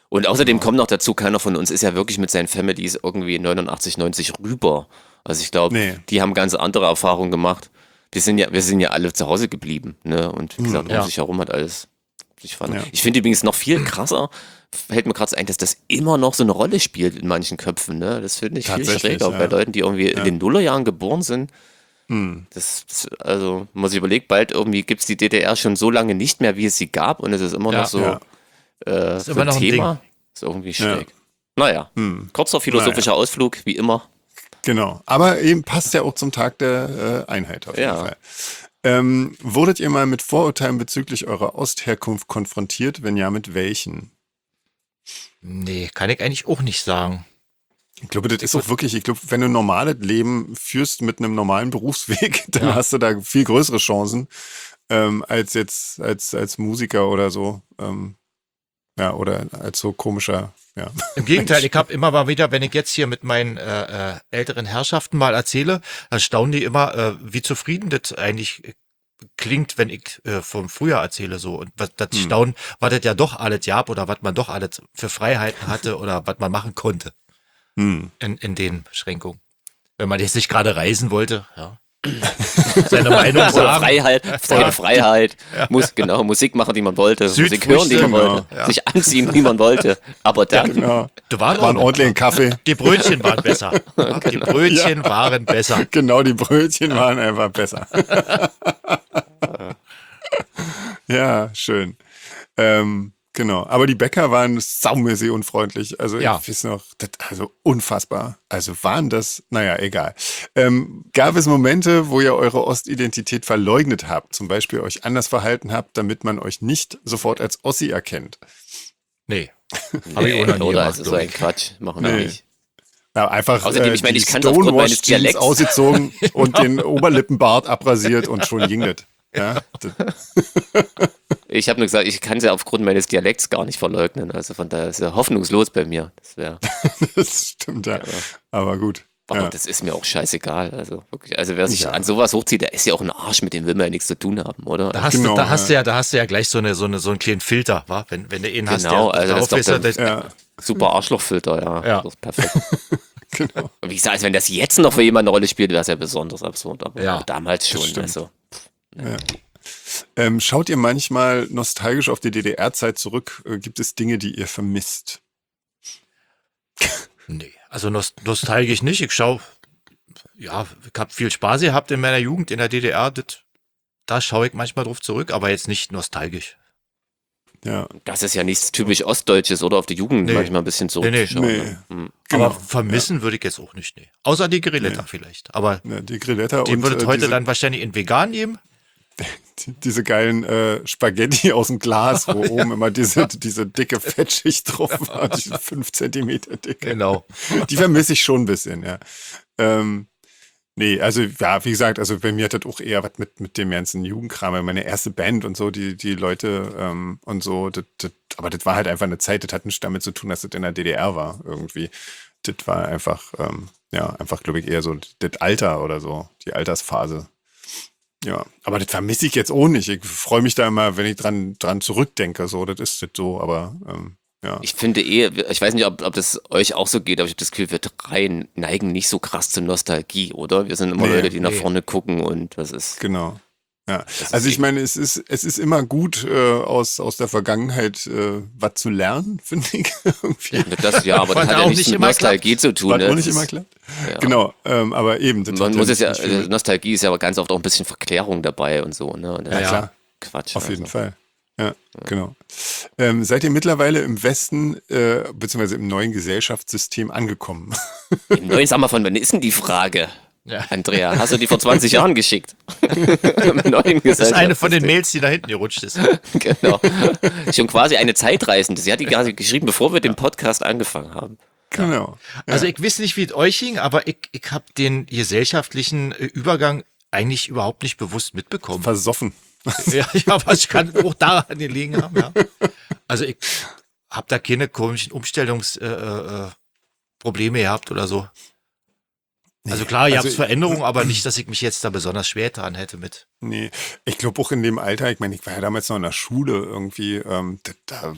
Speaker 3: Und außerdem kommt noch dazu, keiner von uns ist ja wirklich mit seinen Families irgendwie neunundachtzig, neunzig rüber. Also ich glaube,
Speaker 1: Nee.
Speaker 3: die haben ganz andere Erfahrungen gemacht. Wir sind ja, wir sind ja alle zu Hause geblieben, ne? Und wie gesagt,
Speaker 2: Ja.
Speaker 3: um sich herum hat alles sich verändert.
Speaker 1: Ja.
Speaker 3: Ich finde übrigens noch viel krasser, fällt mir gerade ein, dass das immer noch so eine Rolle spielt in manchen Köpfen, ne? Das finde ich viel
Speaker 1: Tatsächlich,
Speaker 3: schräger
Speaker 1: ja.
Speaker 3: bei Leuten, die irgendwie in den Nullerjahren geboren sind.
Speaker 1: Hm.
Speaker 3: Das, das also, man sich überlegt, bald irgendwie gibt es die D D R schon so lange nicht mehr, wie es sie gab, und es ist immer
Speaker 2: Ja.
Speaker 3: noch so,
Speaker 1: Ja.
Speaker 3: äh,
Speaker 2: Ist
Speaker 3: so
Speaker 2: immer
Speaker 3: ein
Speaker 2: noch ein
Speaker 3: Thema. Ist irgendwie schräg. Naja,
Speaker 1: Hm.
Speaker 3: kurzer philosophischer Ausflug, wie immer.
Speaker 1: Genau. Aber eben passt ja auch zum Tag der äh, Einheit auf jeden
Speaker 3: Ja.
Speaker 1: Fall. Ähm, wurdet ihr mal mit Vorurteilen bezüglich eurer Ostherkunft konfrontiert? Wenn ja, mit welchen?
Speaker 2: Nee, kann ich eigentlich auch nicht sagen.
Speaker 1: Ich glaube, das ist auch wirklich, ich glaube, wenn du ein normales Leben führst mit einem normalen Berufsweg, dann
Speaker 2: Ja.
Speaker 1: hast du da viel größere Chancen ähm, als jetzt als, als Musiker oder so. Ähm, ja, oder als so komischer, ja.
Speaker 2: Im Gegenteil, ich habe immer mal wieder, wenn ich jetzt hier mit meinen äh, äh, älteren Herrschaften mal erzähle, dann staunen die immer, äh, wie zufrieden das eigentlich äh, klingt, wenn ich äh, vom Frühjahr erzähle so. Und was das staunen, was das ja doch alles gab oder was man doch alles für Freiheiten hatte oder was man machen konnte
Speaker 1: Hm.
Speaker 2: in, in den Beschränkungen. Wenn man jetzt nicht gerade reisen wollte, ja. Seine Meinung
Speaker 3: Oder
Speaker 2: sagen.
Speaker 3: Freiheit, seine Freiheit. Muss, genau, Musik machen, die man wollte, Musik hören, die man
Speaker 1: Genau.
Speaker 3: wollte,
Speaker 2: Ja.
Speaker 3: sich anziehen, wie man wollte. Aber dann,
Speaker 1: Genau.
Speaker 2: Du warst
Speaker 1: War ein ordentlichen Kaffee.
Speaker 2: Die Brötchen waren besser. Die Brötchen waren besser.
Speaker 1: Genau, die Brötchen waren einfach besser. Ja, schön. Ähm, genau. Aber die Bäcker waren saumäßig unfreundlich. Also
Speaker 2: Ja.
Speaker 1: ich weiß noch, das, also unfassbar. Also waren das, naja, egal. Ähm, gab es Momente, wo ihr eure Ostidentität verleugnet habt, zum Beispiel euch anders verhalten habt, damit man euch nicht sofort als Ossi erkennt?
Speaker 2: Nee. Hab ich
Speaker 3: nee,
Speaker 2: auch noch nie
Speaker 3: oder?
Speaker 2: gemacht,
Speaker 3: Also so
Speaker 2: glaub
Speaker 3: ein
Speaker 2: ich.
Speaker 3: Quatsch, machen wir
Speaker 1: Nee.
Speaker 3: nicht.
Speaker 1: Ja, einfach
Speaker 3: Außerdem,
Speaker 1: äh,
Speaker 3: ich meine,
Speaker 1: die
Speaker 3: ich kann aufgrund meines
Speaker 1: Stonewash-Jeans
Speaker 3: Dialekts-
Speaker 1: ausgezogen und den Oberlippenbart abrasiert und schon ging das. Ja, das.
Speaker 3: Ich habe nur gesagt, ich kann sie aufgrund meines Dialekts gar nicht verleugnen. Also von daher ist ja hoffnungslos bei mir. Das wäre,
Speaker 1: Das stimmt, ja. Aber gut.
Speaker 3: aber
Speaker 1: Ja.
Speaker 3: das ist mir auch scheißegal. Also wirklich, also wer sich
Speaker 1: Ja.
Speaker 3: an sowas hochzieht, der ist ja auch ein Arsch, mit dem will man ja nichts zu tun haben, oder?
Speaker 2: Da hast,
Speaker 1: Genau,
Speaker 2: du, da hast
Speaker 1: ja.
Speaker 2: du ja, da hast du ja gleich so eine, so eine, so einen kleinen Filter, wa? Wenn, wenn du ihn hast,
Speaker 3: Genau,
Speaker 2: der
Speaker 3: also das
Speaker 2: drauf
Speaker 3: ist doch
Speaker 2: ist,
Speaker 3: der-
Speaker 2: das-
Speaker 1: Ja,
Speaker 3: Super Arschlochfilter, ja.
Speaker 2: Ja.
Speaker 3: Das ist perfekt.
Speaker 1: genau.
Speaker 3: Wie gesagt, also wenn das jetzt noch für jemanden eine Rolle spielt, wäre es ja besonders absurd. Aber
Speaker 2: Ja,
Speaker 3: auch damals schon.
Speaker 1: stimmt.
Speaker 3: Also.
Speaker 1: Ja. Ähm, schaut ihr manchmal nostalgisch auf die D D R-Zeit zurück? Äh, gibt es Dinge, die ihr vermisst?
Speaker 2: Nee, also nost nostalgisch nicht. Ich schau, ja, ich habe viel Spaß gehabt in meiner Jugend in der D D R. Das, da schaue ich manchmal drauf zurück, aber jetzt nicht nostalgisch.
Speaker 1: Ja,
Speaker 3: Das ist ja nichts typisch Ostdeutsches oder auf die Jugend
Speaker 2: Nee.
Speaker 3: manchmal ein bisschen zurückzuschauen.
Speaker 1: Nee.
Speaker 3: Ne? Hm.
Speaker 1: genau.
Speaker 2: Aber vermissen würde ich jetzt auch nicht, nee. Außer die Grilletta vielleicht. Aber
Speaker 1: Ja, die Grilletta
Speaker 2: die
Speaker 1: und
Speaker 2: würde es
Speaker 1: äh,
Speaker 2: heute
Speaker 1: diese,
Speaker 2: dann wahrscheinlich in vegan nehmen.
Speaker 1: die, diese geilen äh, Spaghetti aus dem Glas, wo oben immer diese, diese dicke Fettschicht drauf war, die fünf Zentimeter dicke.
Speaker 2: Genau.
Speaker 1: Die vermisse ich schon ein bisschen, ja. Ähm, nee, also ja, wie gesagt, also bei mir hat das auch eher was mit, mit dem ganzen Jugendkram, meine erste Band und so, die, die Leute ähm, und so, das, das, aber das war halt einfach eine Zeit, das hat nichts damit zu tun, dass das in der D D R war irgendwie. Das war einfach, ähm, ja, einfach, glaube ich, eher so das Alter oder so, die Altersphase. Ja, aber das vermisse ich jetzt auch nicht. Ich freue mich da immer, wenn ich dran, dran zurückdenke, so, das ist das so, aber ähm, ja.
Speaker 3: Ich finde eh, ich weiß nicht, ob, ob das euch auch so geht, aber ich habe das Gefühl, wir drei neigen nicht so krass zur Nostalgie, oder? Wir sind immer
Speaker 1: Nee,
Speaker 3: Leute, die nach
Speaker 2: nee.
Speaker 3: vorne gucken und das ist.
Speaker 1: Genau. Ja,
Speaker 3: ist
Speaker 1: also ich
Speaker 3: eben-
Speaker 1: meine, es ist, es ist immer gut, äh, aus, aus der Vergangenheit äh, was zu lernen, finde ich. Irgendwie.
Speaker 3: Das, ja, aber das
Speaker 2: Was
Speaker 3: hat
Speaker 2: auch
Speaker 3: ja
Speaker 2: nicht
Speaker 3: nichts mit
Speaker 2: immer
Speaker 3: Nostalgie zu tun.
Speaker 1: Was
Speaker 3: Ne?
Speaker 1: auch nicht
Speaker 3: Das
Speaker 1: immer
Speaker 3: ist-
Speaker 1: klappt.
Speaker 3: ja.
Speaker 1: Genau, ähm, aber eben. Das
Speaker 3: Man
Speaker 1: hat
Speaker 3: muss es ja,
Speaker 1: nicht viel mit-
Speaker 3: äh, Nostalgie ist ja aber ganz oft auch ein bisschen Verklärung dabei und so, ne? Und das
Speaker 1: Ja,
Speaker 3: ist
Speaker 1: klar,
Speaker 3: Quatsch.
Speaker 1: auf jeden
Speaker 3: also.
Speaker 1: Fall. Ja, genau. Ähm, seid ihr mittlerweile im Westen, äh, beziehungsweise im neuen Gesellschaftssystem angekommen?
Speaker 3: Im neuen, sag mal, von wann ist denn die Frage?
Speaker 2: Ja.
Speaker 3: Andrea, hast du die vor zwanzig Jahren geschickt? Im neuen
Speaker 2: Das ist eine von den
Speaker 3: Gesellschaftssystem.
Speaker 2: Mails, die da hinten gerutscht ist.
Speaker 3: Genau. Schon quasi eine Zeitreisende. Sie hat die gerade geschrieben, bevor wir den Podcast angefangen haben.
Speaker 1: Genau. Ja.
Speaker 2: Also ich weiß nicht, wie es euch ging, aber ich, ich habe den gesellschaftlichen äh, Übergang eigentlich überhaupt nicht bewusst mitbekommen.
Speaker 1: Versoffen.
Speaker 2: Ja, ja, was kann auch daran gelegen haben, ja. Also ich habe da keine komischen Umstellungsprobleme äh, äh, Probleme gehabt oder so. Also klar, ihr
Speaker 1: also
Speaker 2: habt Veränderungen, aber nicht, dass ich mich jetzt da besonders schwer dran hätte mit.
Speaker 1: Nee, ich glaube auch in dem Alter, ich meine, ich war ja damals noch in der Schule irgendwie, ähm, da, da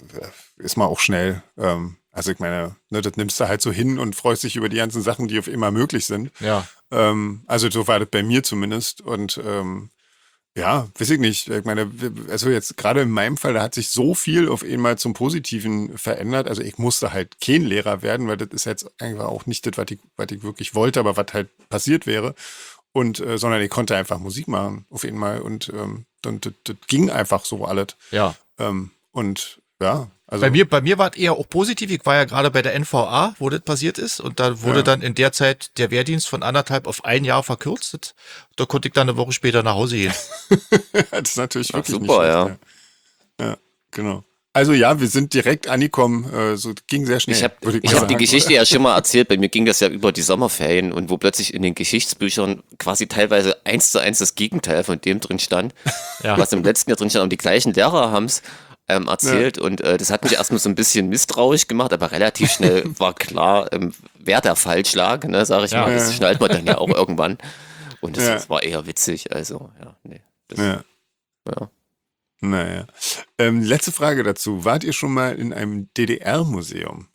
Speaker 1: ist man auch schnell, ähm, also ich meine, ne, das nimmst du halt so hin und freust dich über die ganzen Sachen, die auf immer möglich sind.
Speaker 2: Ja.
Speaker 1: Ähm, also so war das bei mir zumindest und ähm, ja, weiß ich nicht. Ich meine, also jetzt gerade in meinem Fall, da hat sich so viel auf einmal zum Positiven verändert. Also ich musste halt kein Lehrer werden, weil das ist jetzt einfach auch nicht das, was ich, was ich wirklich wollte, aber was halt passiert wäre. Und äh, sondern ich konnte einfach Musik machen, auf jeden Fall. Und ähm, dann, das, das ging einfach so alles.
Speaker 2: Ja.
Speaker 1: Ähm, und ja, also.
Speaker 2: Bei mir, bei mir war es eher auch positiv. Ich war ja gerade bei der N V A, wo das passiert ist. Und da wurde
Speaker 1: Ja.
Speaker 2: dann in der Zeit der Wehrdienst von anderthalb auf ein Jahr verkürzt. Das- Da konnte ich dann eine Woche später nach Hause gehen.
Speaker 1: Das ist natürlich
Speaker 3: Ach,
Speaker 1: wirklich
Speaker 3: super,
Speaker 1: nicht
Speaker 3: ja.
Speaker 1: schlecht, ja. Ja, genau. Also ja, wir sind direkt angekommen, äh, so ging sehr schnell.
Speaker 3: Ich habe
Speaker 1: würde
Speaker 3: ich
Speaker 1: mal
Speaker 3: hab die
Speaker 1: sagen.
Speaker 3: Geschichte ja schon mal erzählt, bei mir ging das ja über die Sommerferien und wo plötzlich in den Geschichtsbüchern quasi teilweise eins zu eins das Gegenteil von dem drin stand,
Speaker 2: Ja.
Speaker 3: was im letzten Jahr drin stand. Und die gleichen Lehrer haben es ähm, erzählt und äh, das hat mich erstmal so ein bisschen misstrauisch gemacht, aber relativ schnell war klar, ähm, wer der falsch lag, ne, sag ich
Speaker 2: Ja.
Speaker 3: mal. Das
Speaker 1: Ja.
Speaker 3: schnallt man dann ja auch irgendwann. Und das,
Speaker 1: Ja.
Speaker 3: das war eher witzig, also ja, nee. Das,
Speaker 1: Ja.
Speaker 3: ja.
Speaker 1: Naja. Ähm, letzte Frage dazu. Wart ihr schon mal in einem D D R-Museum?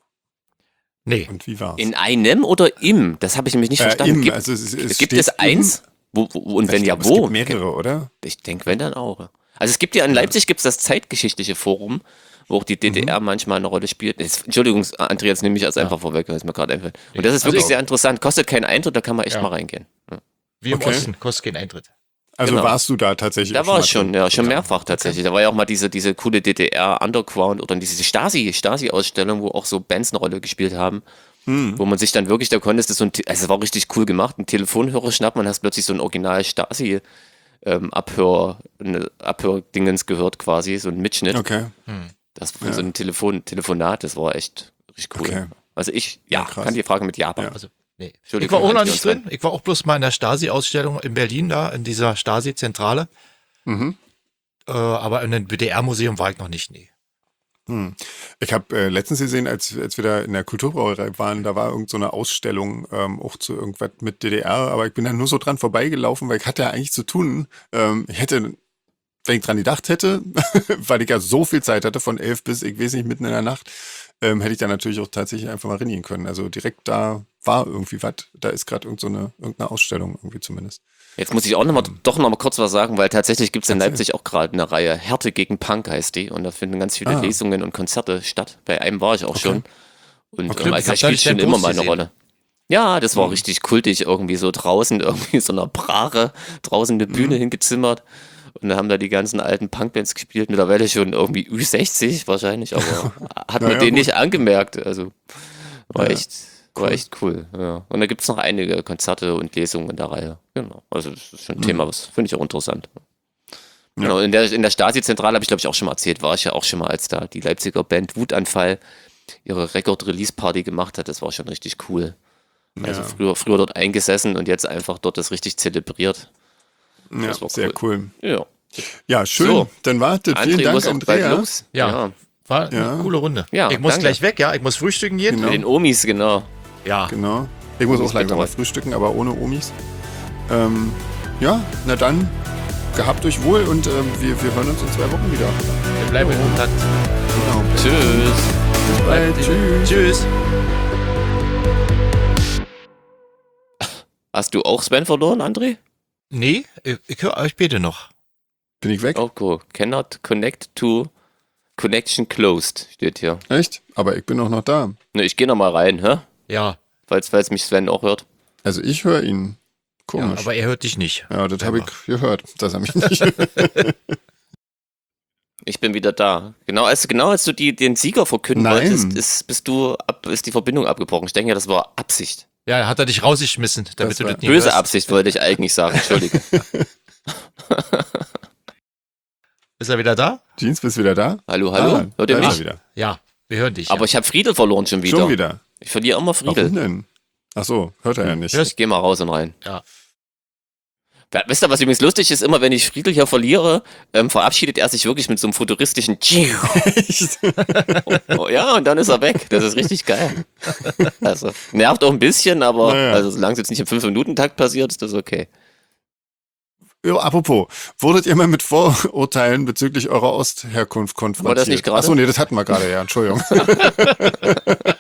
Speaker 2: Nee.
Speaker 1: Und wie war's?
Speaker 3: In einem oder im? Das habe ich nämlich nicht
Speaker 1: Äh,
Speaker 3: verstanden.
Speaker 1: im,
Speaker 3: Gibt,
Speaker 1: also es, es
Speaker 3: gibt
Speaker 1: steht
Speaker 3: es eins? Wo, wo, und
Speaker 1: Im,
Speaker 3: wenn
Speaker 1: ich
Speaker 3: ja,
Speaker 1: glaub,
Speaker 3: wo?
Speaker 1: Es gibt mehrere, oder?
Speaker 3: Ich denke, wenn dann auch. Also es gibt ja in Leipzig gibt's das zeitgeschichtliche Forum, wo auch die D D R
Speaker 1: Mhm.
Speaker 3: manchmal eine Rolle spielt. Jetzt, Entschuldigung, André, jetzt nehme ich das einfach vorweg, weil es mir gerade einfällt. Und das ist
Speaker 2: Also
Speaker 3: wirklich
Speaker 2: ich-
Speaker 3: sehr interessant. Kostet keinen Eintritt, da kann man echt
Speaker 2: Ja.
Speaker 3: mal reingehen. Ja.
Speaker 2: Wie im
Speaker 1: Okay.
Speaker 2: Osten, kostet keinen Eintritt.
Speaker 1: Also
Speaker 3: Genau.
Speaker 1: warst du da tatsächlich
Speaker 3: Da
Speaker 1: auch
Speaker 3: war
Speaker 1: mal
Speaker 3: ich schon,
Speaker 1: drin?
Speaker 3: ja, schon mehrfach tatsächlich. Da war ja auch mal diese, diese coole D D R Underground oder diese Stasi, Stasi-Ausstellung, wo auch so Bands eine Rolle gespielt haben.
Speaker 1: Hm.
Speaker 3: Wo man sich dann wirklich, da konntest du so ein, Te- also es war richtig cool gemacht, einen Telefonhörer schnappen und hast plötzlich so ein Original Stasi ähm, Abhör, eine Abhördingens gehört quasi, so ein Mitschnitt.
Speaker 1: Okay.
Speaker 3: Das von
Speaker 1: Ja.
Speaker 3: so einem Telefon, Telefonat, das war echt richtig cool.
Speaker 1: Okay.
Speaker 3: Also ich, ja,
Speaker 1: Ja, krass.
Speaker 3: kann die Frage mit Ja
Speaker 1: Ja.
Speaker 3: beantworten.
Speaker 2: Also, nee. Ich
Speaker 3: Entschuldigung,
Speaker 2: war auch noch
Speaker 3: Hans,
Speaker 2: nicht
Speaker 3: wir uns
Speaker 2: drin. Ich war auch bloß mal in der Stasi-Ausstellung in Berlin da, in dieser Stasi-Zentrale.
Speaker 1: Mhm.
Speaker 2: Äh, aber in einem B D R-Museum war ich noch nicht, nee.
Speaker 1: Hm. Ich habe äh, letztens gesehen, als, als wir da in der Kulturbrauerei waren, da war irgend so eine Ausstellung ähm, auch zu irgendwas mit D D R, aber ich bin da nur so dran vorbeigelaufen, weil ich hatte ja eigentlich zu tun. Ähm, ich hätte, wenn ich dran gedacht hätte, weil ich ja so viel Zeit hatte, von elf bis, ich weiß nicht, mitten in der Nacht, ähm, hätte ich da natürlich auch tatsächlich einfach mal reingehen können. Also direkt da war irgendwie was, da ist gerade irgend so eine, irgendeine Ausstellung irgendwie zumindest.
Speaker 3: Jetzt muss ich auch noch mal, doch noch mal kurz was sagen, weil tatsächlich gibt es in
Speaker 1: Erzähl.
Speaker 3: Leipzig auch gerade eine Reihe, Härte gegen Punk heißt die, und da finden ganz viele
Speaker 1: Ah.
Speaker 3: Lesungen und Konzerte statt. Bei einem war ich auch schon. Und
Speaker 1: Okay.
Speaker 3: ähm, also
Speaker 2: Ich
Speaker 3: da
Speaker 2: hab da
Speaker 3: spielt
Speaker 2: nicht
Speaker 3: schon
Speaker 2: deinen
Speaker 3: immer
Speaker 2: Post
Speaker 3: mal eine
Speaker 2: gesehen.
Speaker 3: Rolle. Ja, das war
Speaker 1: Mhm.
Speaker 3: richtig kultig, irgendwie so draußen, irgendwie so einer Brache, draußen eine Bühne hingezimmert. Und da haben da die ganzen alten Punkbands gespielt, mittlerweile schon irgendwie Ü sechzig wahrscheinlich, aber hat man
Speaker 1: Naja,
Speaker 3: denen
Speaker 1: gut.
Speaker 3: nicht angemerkt. Also war
Speaker 1: Ja,
Speaker 3: echt, war echt cool. Ja. Und da gibt es noch einige Konzerte und Lesungen in der Reihe. Genau. Also das ist schon ein Thema, was finde ich auch interessant. Genau, in der, in der Stasi-Zentrale habe ich, glaube ich, auch schon mal erzählt, war ich ja auch schon mal, als da die Leipziger Band Wutanfall ihre Record-Release-Party gemacht hat. Das war schon richtig cool. Also
Speaker 1: Ja.
Speaker 3: früher, früher dort eingesessen und jetzt einfach dort das richtig zelebriert.
Speaker 1: Ja,
Speaker 3: Das war
Speaker 1: sehr cool.
Speaker 3: Ja.
Speaker 1: Ja, schön.
Speaker 3: So.
Speaker 1: Dann wartet. Vielen
Speaker 3: André
Speaker 1: Dank,
Speaker 3: muss auch bald
Speaker 1: Andrea.
Speaker 3: los.
Speaker 2: Ja.
Speaker 3: ja.
Speaker 2: War eine
Speaker 1: Ja.
Speaker 2: coole Runde.
Speaker 3: Ja,
Speaker 2: ich muss
Speaker 3: danke.
Speaker 2: gleich weg, ja. Ich muss frühstücken gehen.
Speaker 1: Genau.
Speaker 3: Mit den Omis, genau.
Speaker 2: Ja.
Speaker 1: Genau. Ich muss
Speaker 3: Omis
Speaker 1: auch langsam mal
Speaker 3: betreut.
Speaker 1: frühstücken, aber ohne Omis. Ähm, ja, na dann, gehabt euch wohl und ähm, wir, wir hören uns in zwei Wochen wieder.
Speaker 2: Wir bleiben in Kontakt.
Speaker 1: Genau.
Speaker 3: Tschüss.
Speaker 1: Bis bald. Tschüss.
Speaker 2: Tschüss.
Speaker 3: Hast du auch Sven verloren, André?
Speaker 2: Nee, ich, ich höre euch beide noch.
Speaker 1: Bin ich weg?
Speaker 3: Oh, cool. Cannot connect to connection closed, steht hier.
Speaker 1: Echt? Aber ich bin auch noch da.
Speaker 3: Ne, ich gehe noch mal rein, hä?
Speaker 2: Ja,
Speaker 3: Falls, falls mich Sven auch hört.
Speaker 1: Also ich höre ihn.
Speaker 2: ja
Speaker 1: Komisch.
Speaker 2: aber er hört dich nicht.
Speaker 1: Ja, das habe ich
Speaker 2: Selber.
Speaker 1: gehört, dass er mich nicht.
Speaker 3: Ich bin wieder da. Genau als, genau als du die, den Sieger verkünden
Speaker 1: Nein.
Speaker 3: wolltest, ist, bist du ab, ist die Verbindung abgebrochen. Ich denke, das war Absicht.
Speaker 2: Ja, hat er dich rausgeschmissen, damit
Speaker 1: Das
Speaker 2: du
Speaker 1: war
Speaker 2: das nicht
Speaker 3: Böse
Speaker 2: hörst.
Speaker 3: Absicht wollte ich eigentlich sagen. Entschuldige.
Speaker 2: Ist er wieder da?
Speaker 1: Jeans, bist du wieder da?
Speaker 3: Hallo, hallo?
Speaker 1: Ah,
Speaker 3: Hört ihr
Speaker 1: da ist
Speaker 3: mich?
Speaker 1: er wieder.
Speaker 2: Ja, wir hören dich.
Speaker 3: Aber
Speaker 2: ja.
Speaker 3: ich habe Friedel verloren schon wieder.
Speaker 1: Schon wieder.
Speaker 3: Ich verliere immer
Speaker 1: Warum
Speaker 3: Friedel.
Speaker 1: denn? Ach so, hört er ja nicht.
Speaker 2: Hörst-
Speaker 3: Ich gehe mal raus und rein.
Speaker 2: Ja.
Speaker 3: Wisst ihr, was übrigens lustig ist? Immer wenn ich Friedel hier verliere, ähm, verabschiedet er sich wirklich mit so einem futuristischen oh, ja, und dann ist er weg. Das ist richtig geil. Also, nervt auch ein bisschen, aber
Speaker 1: Naja.
Speaker 3: also, solange es jetzt nicht im fünf Minuten Takt passiert, ist das okay.
Speaker 1: Jo, apropos, wurdet ihr mal mit Vorurteilen bezüglich eurer Ostherkunft konfrontiert?
Speaker 3: War das nicht gerade?
Speaker 1: Achso, nee, das hatten wir gerade, ja, Entschuldigung.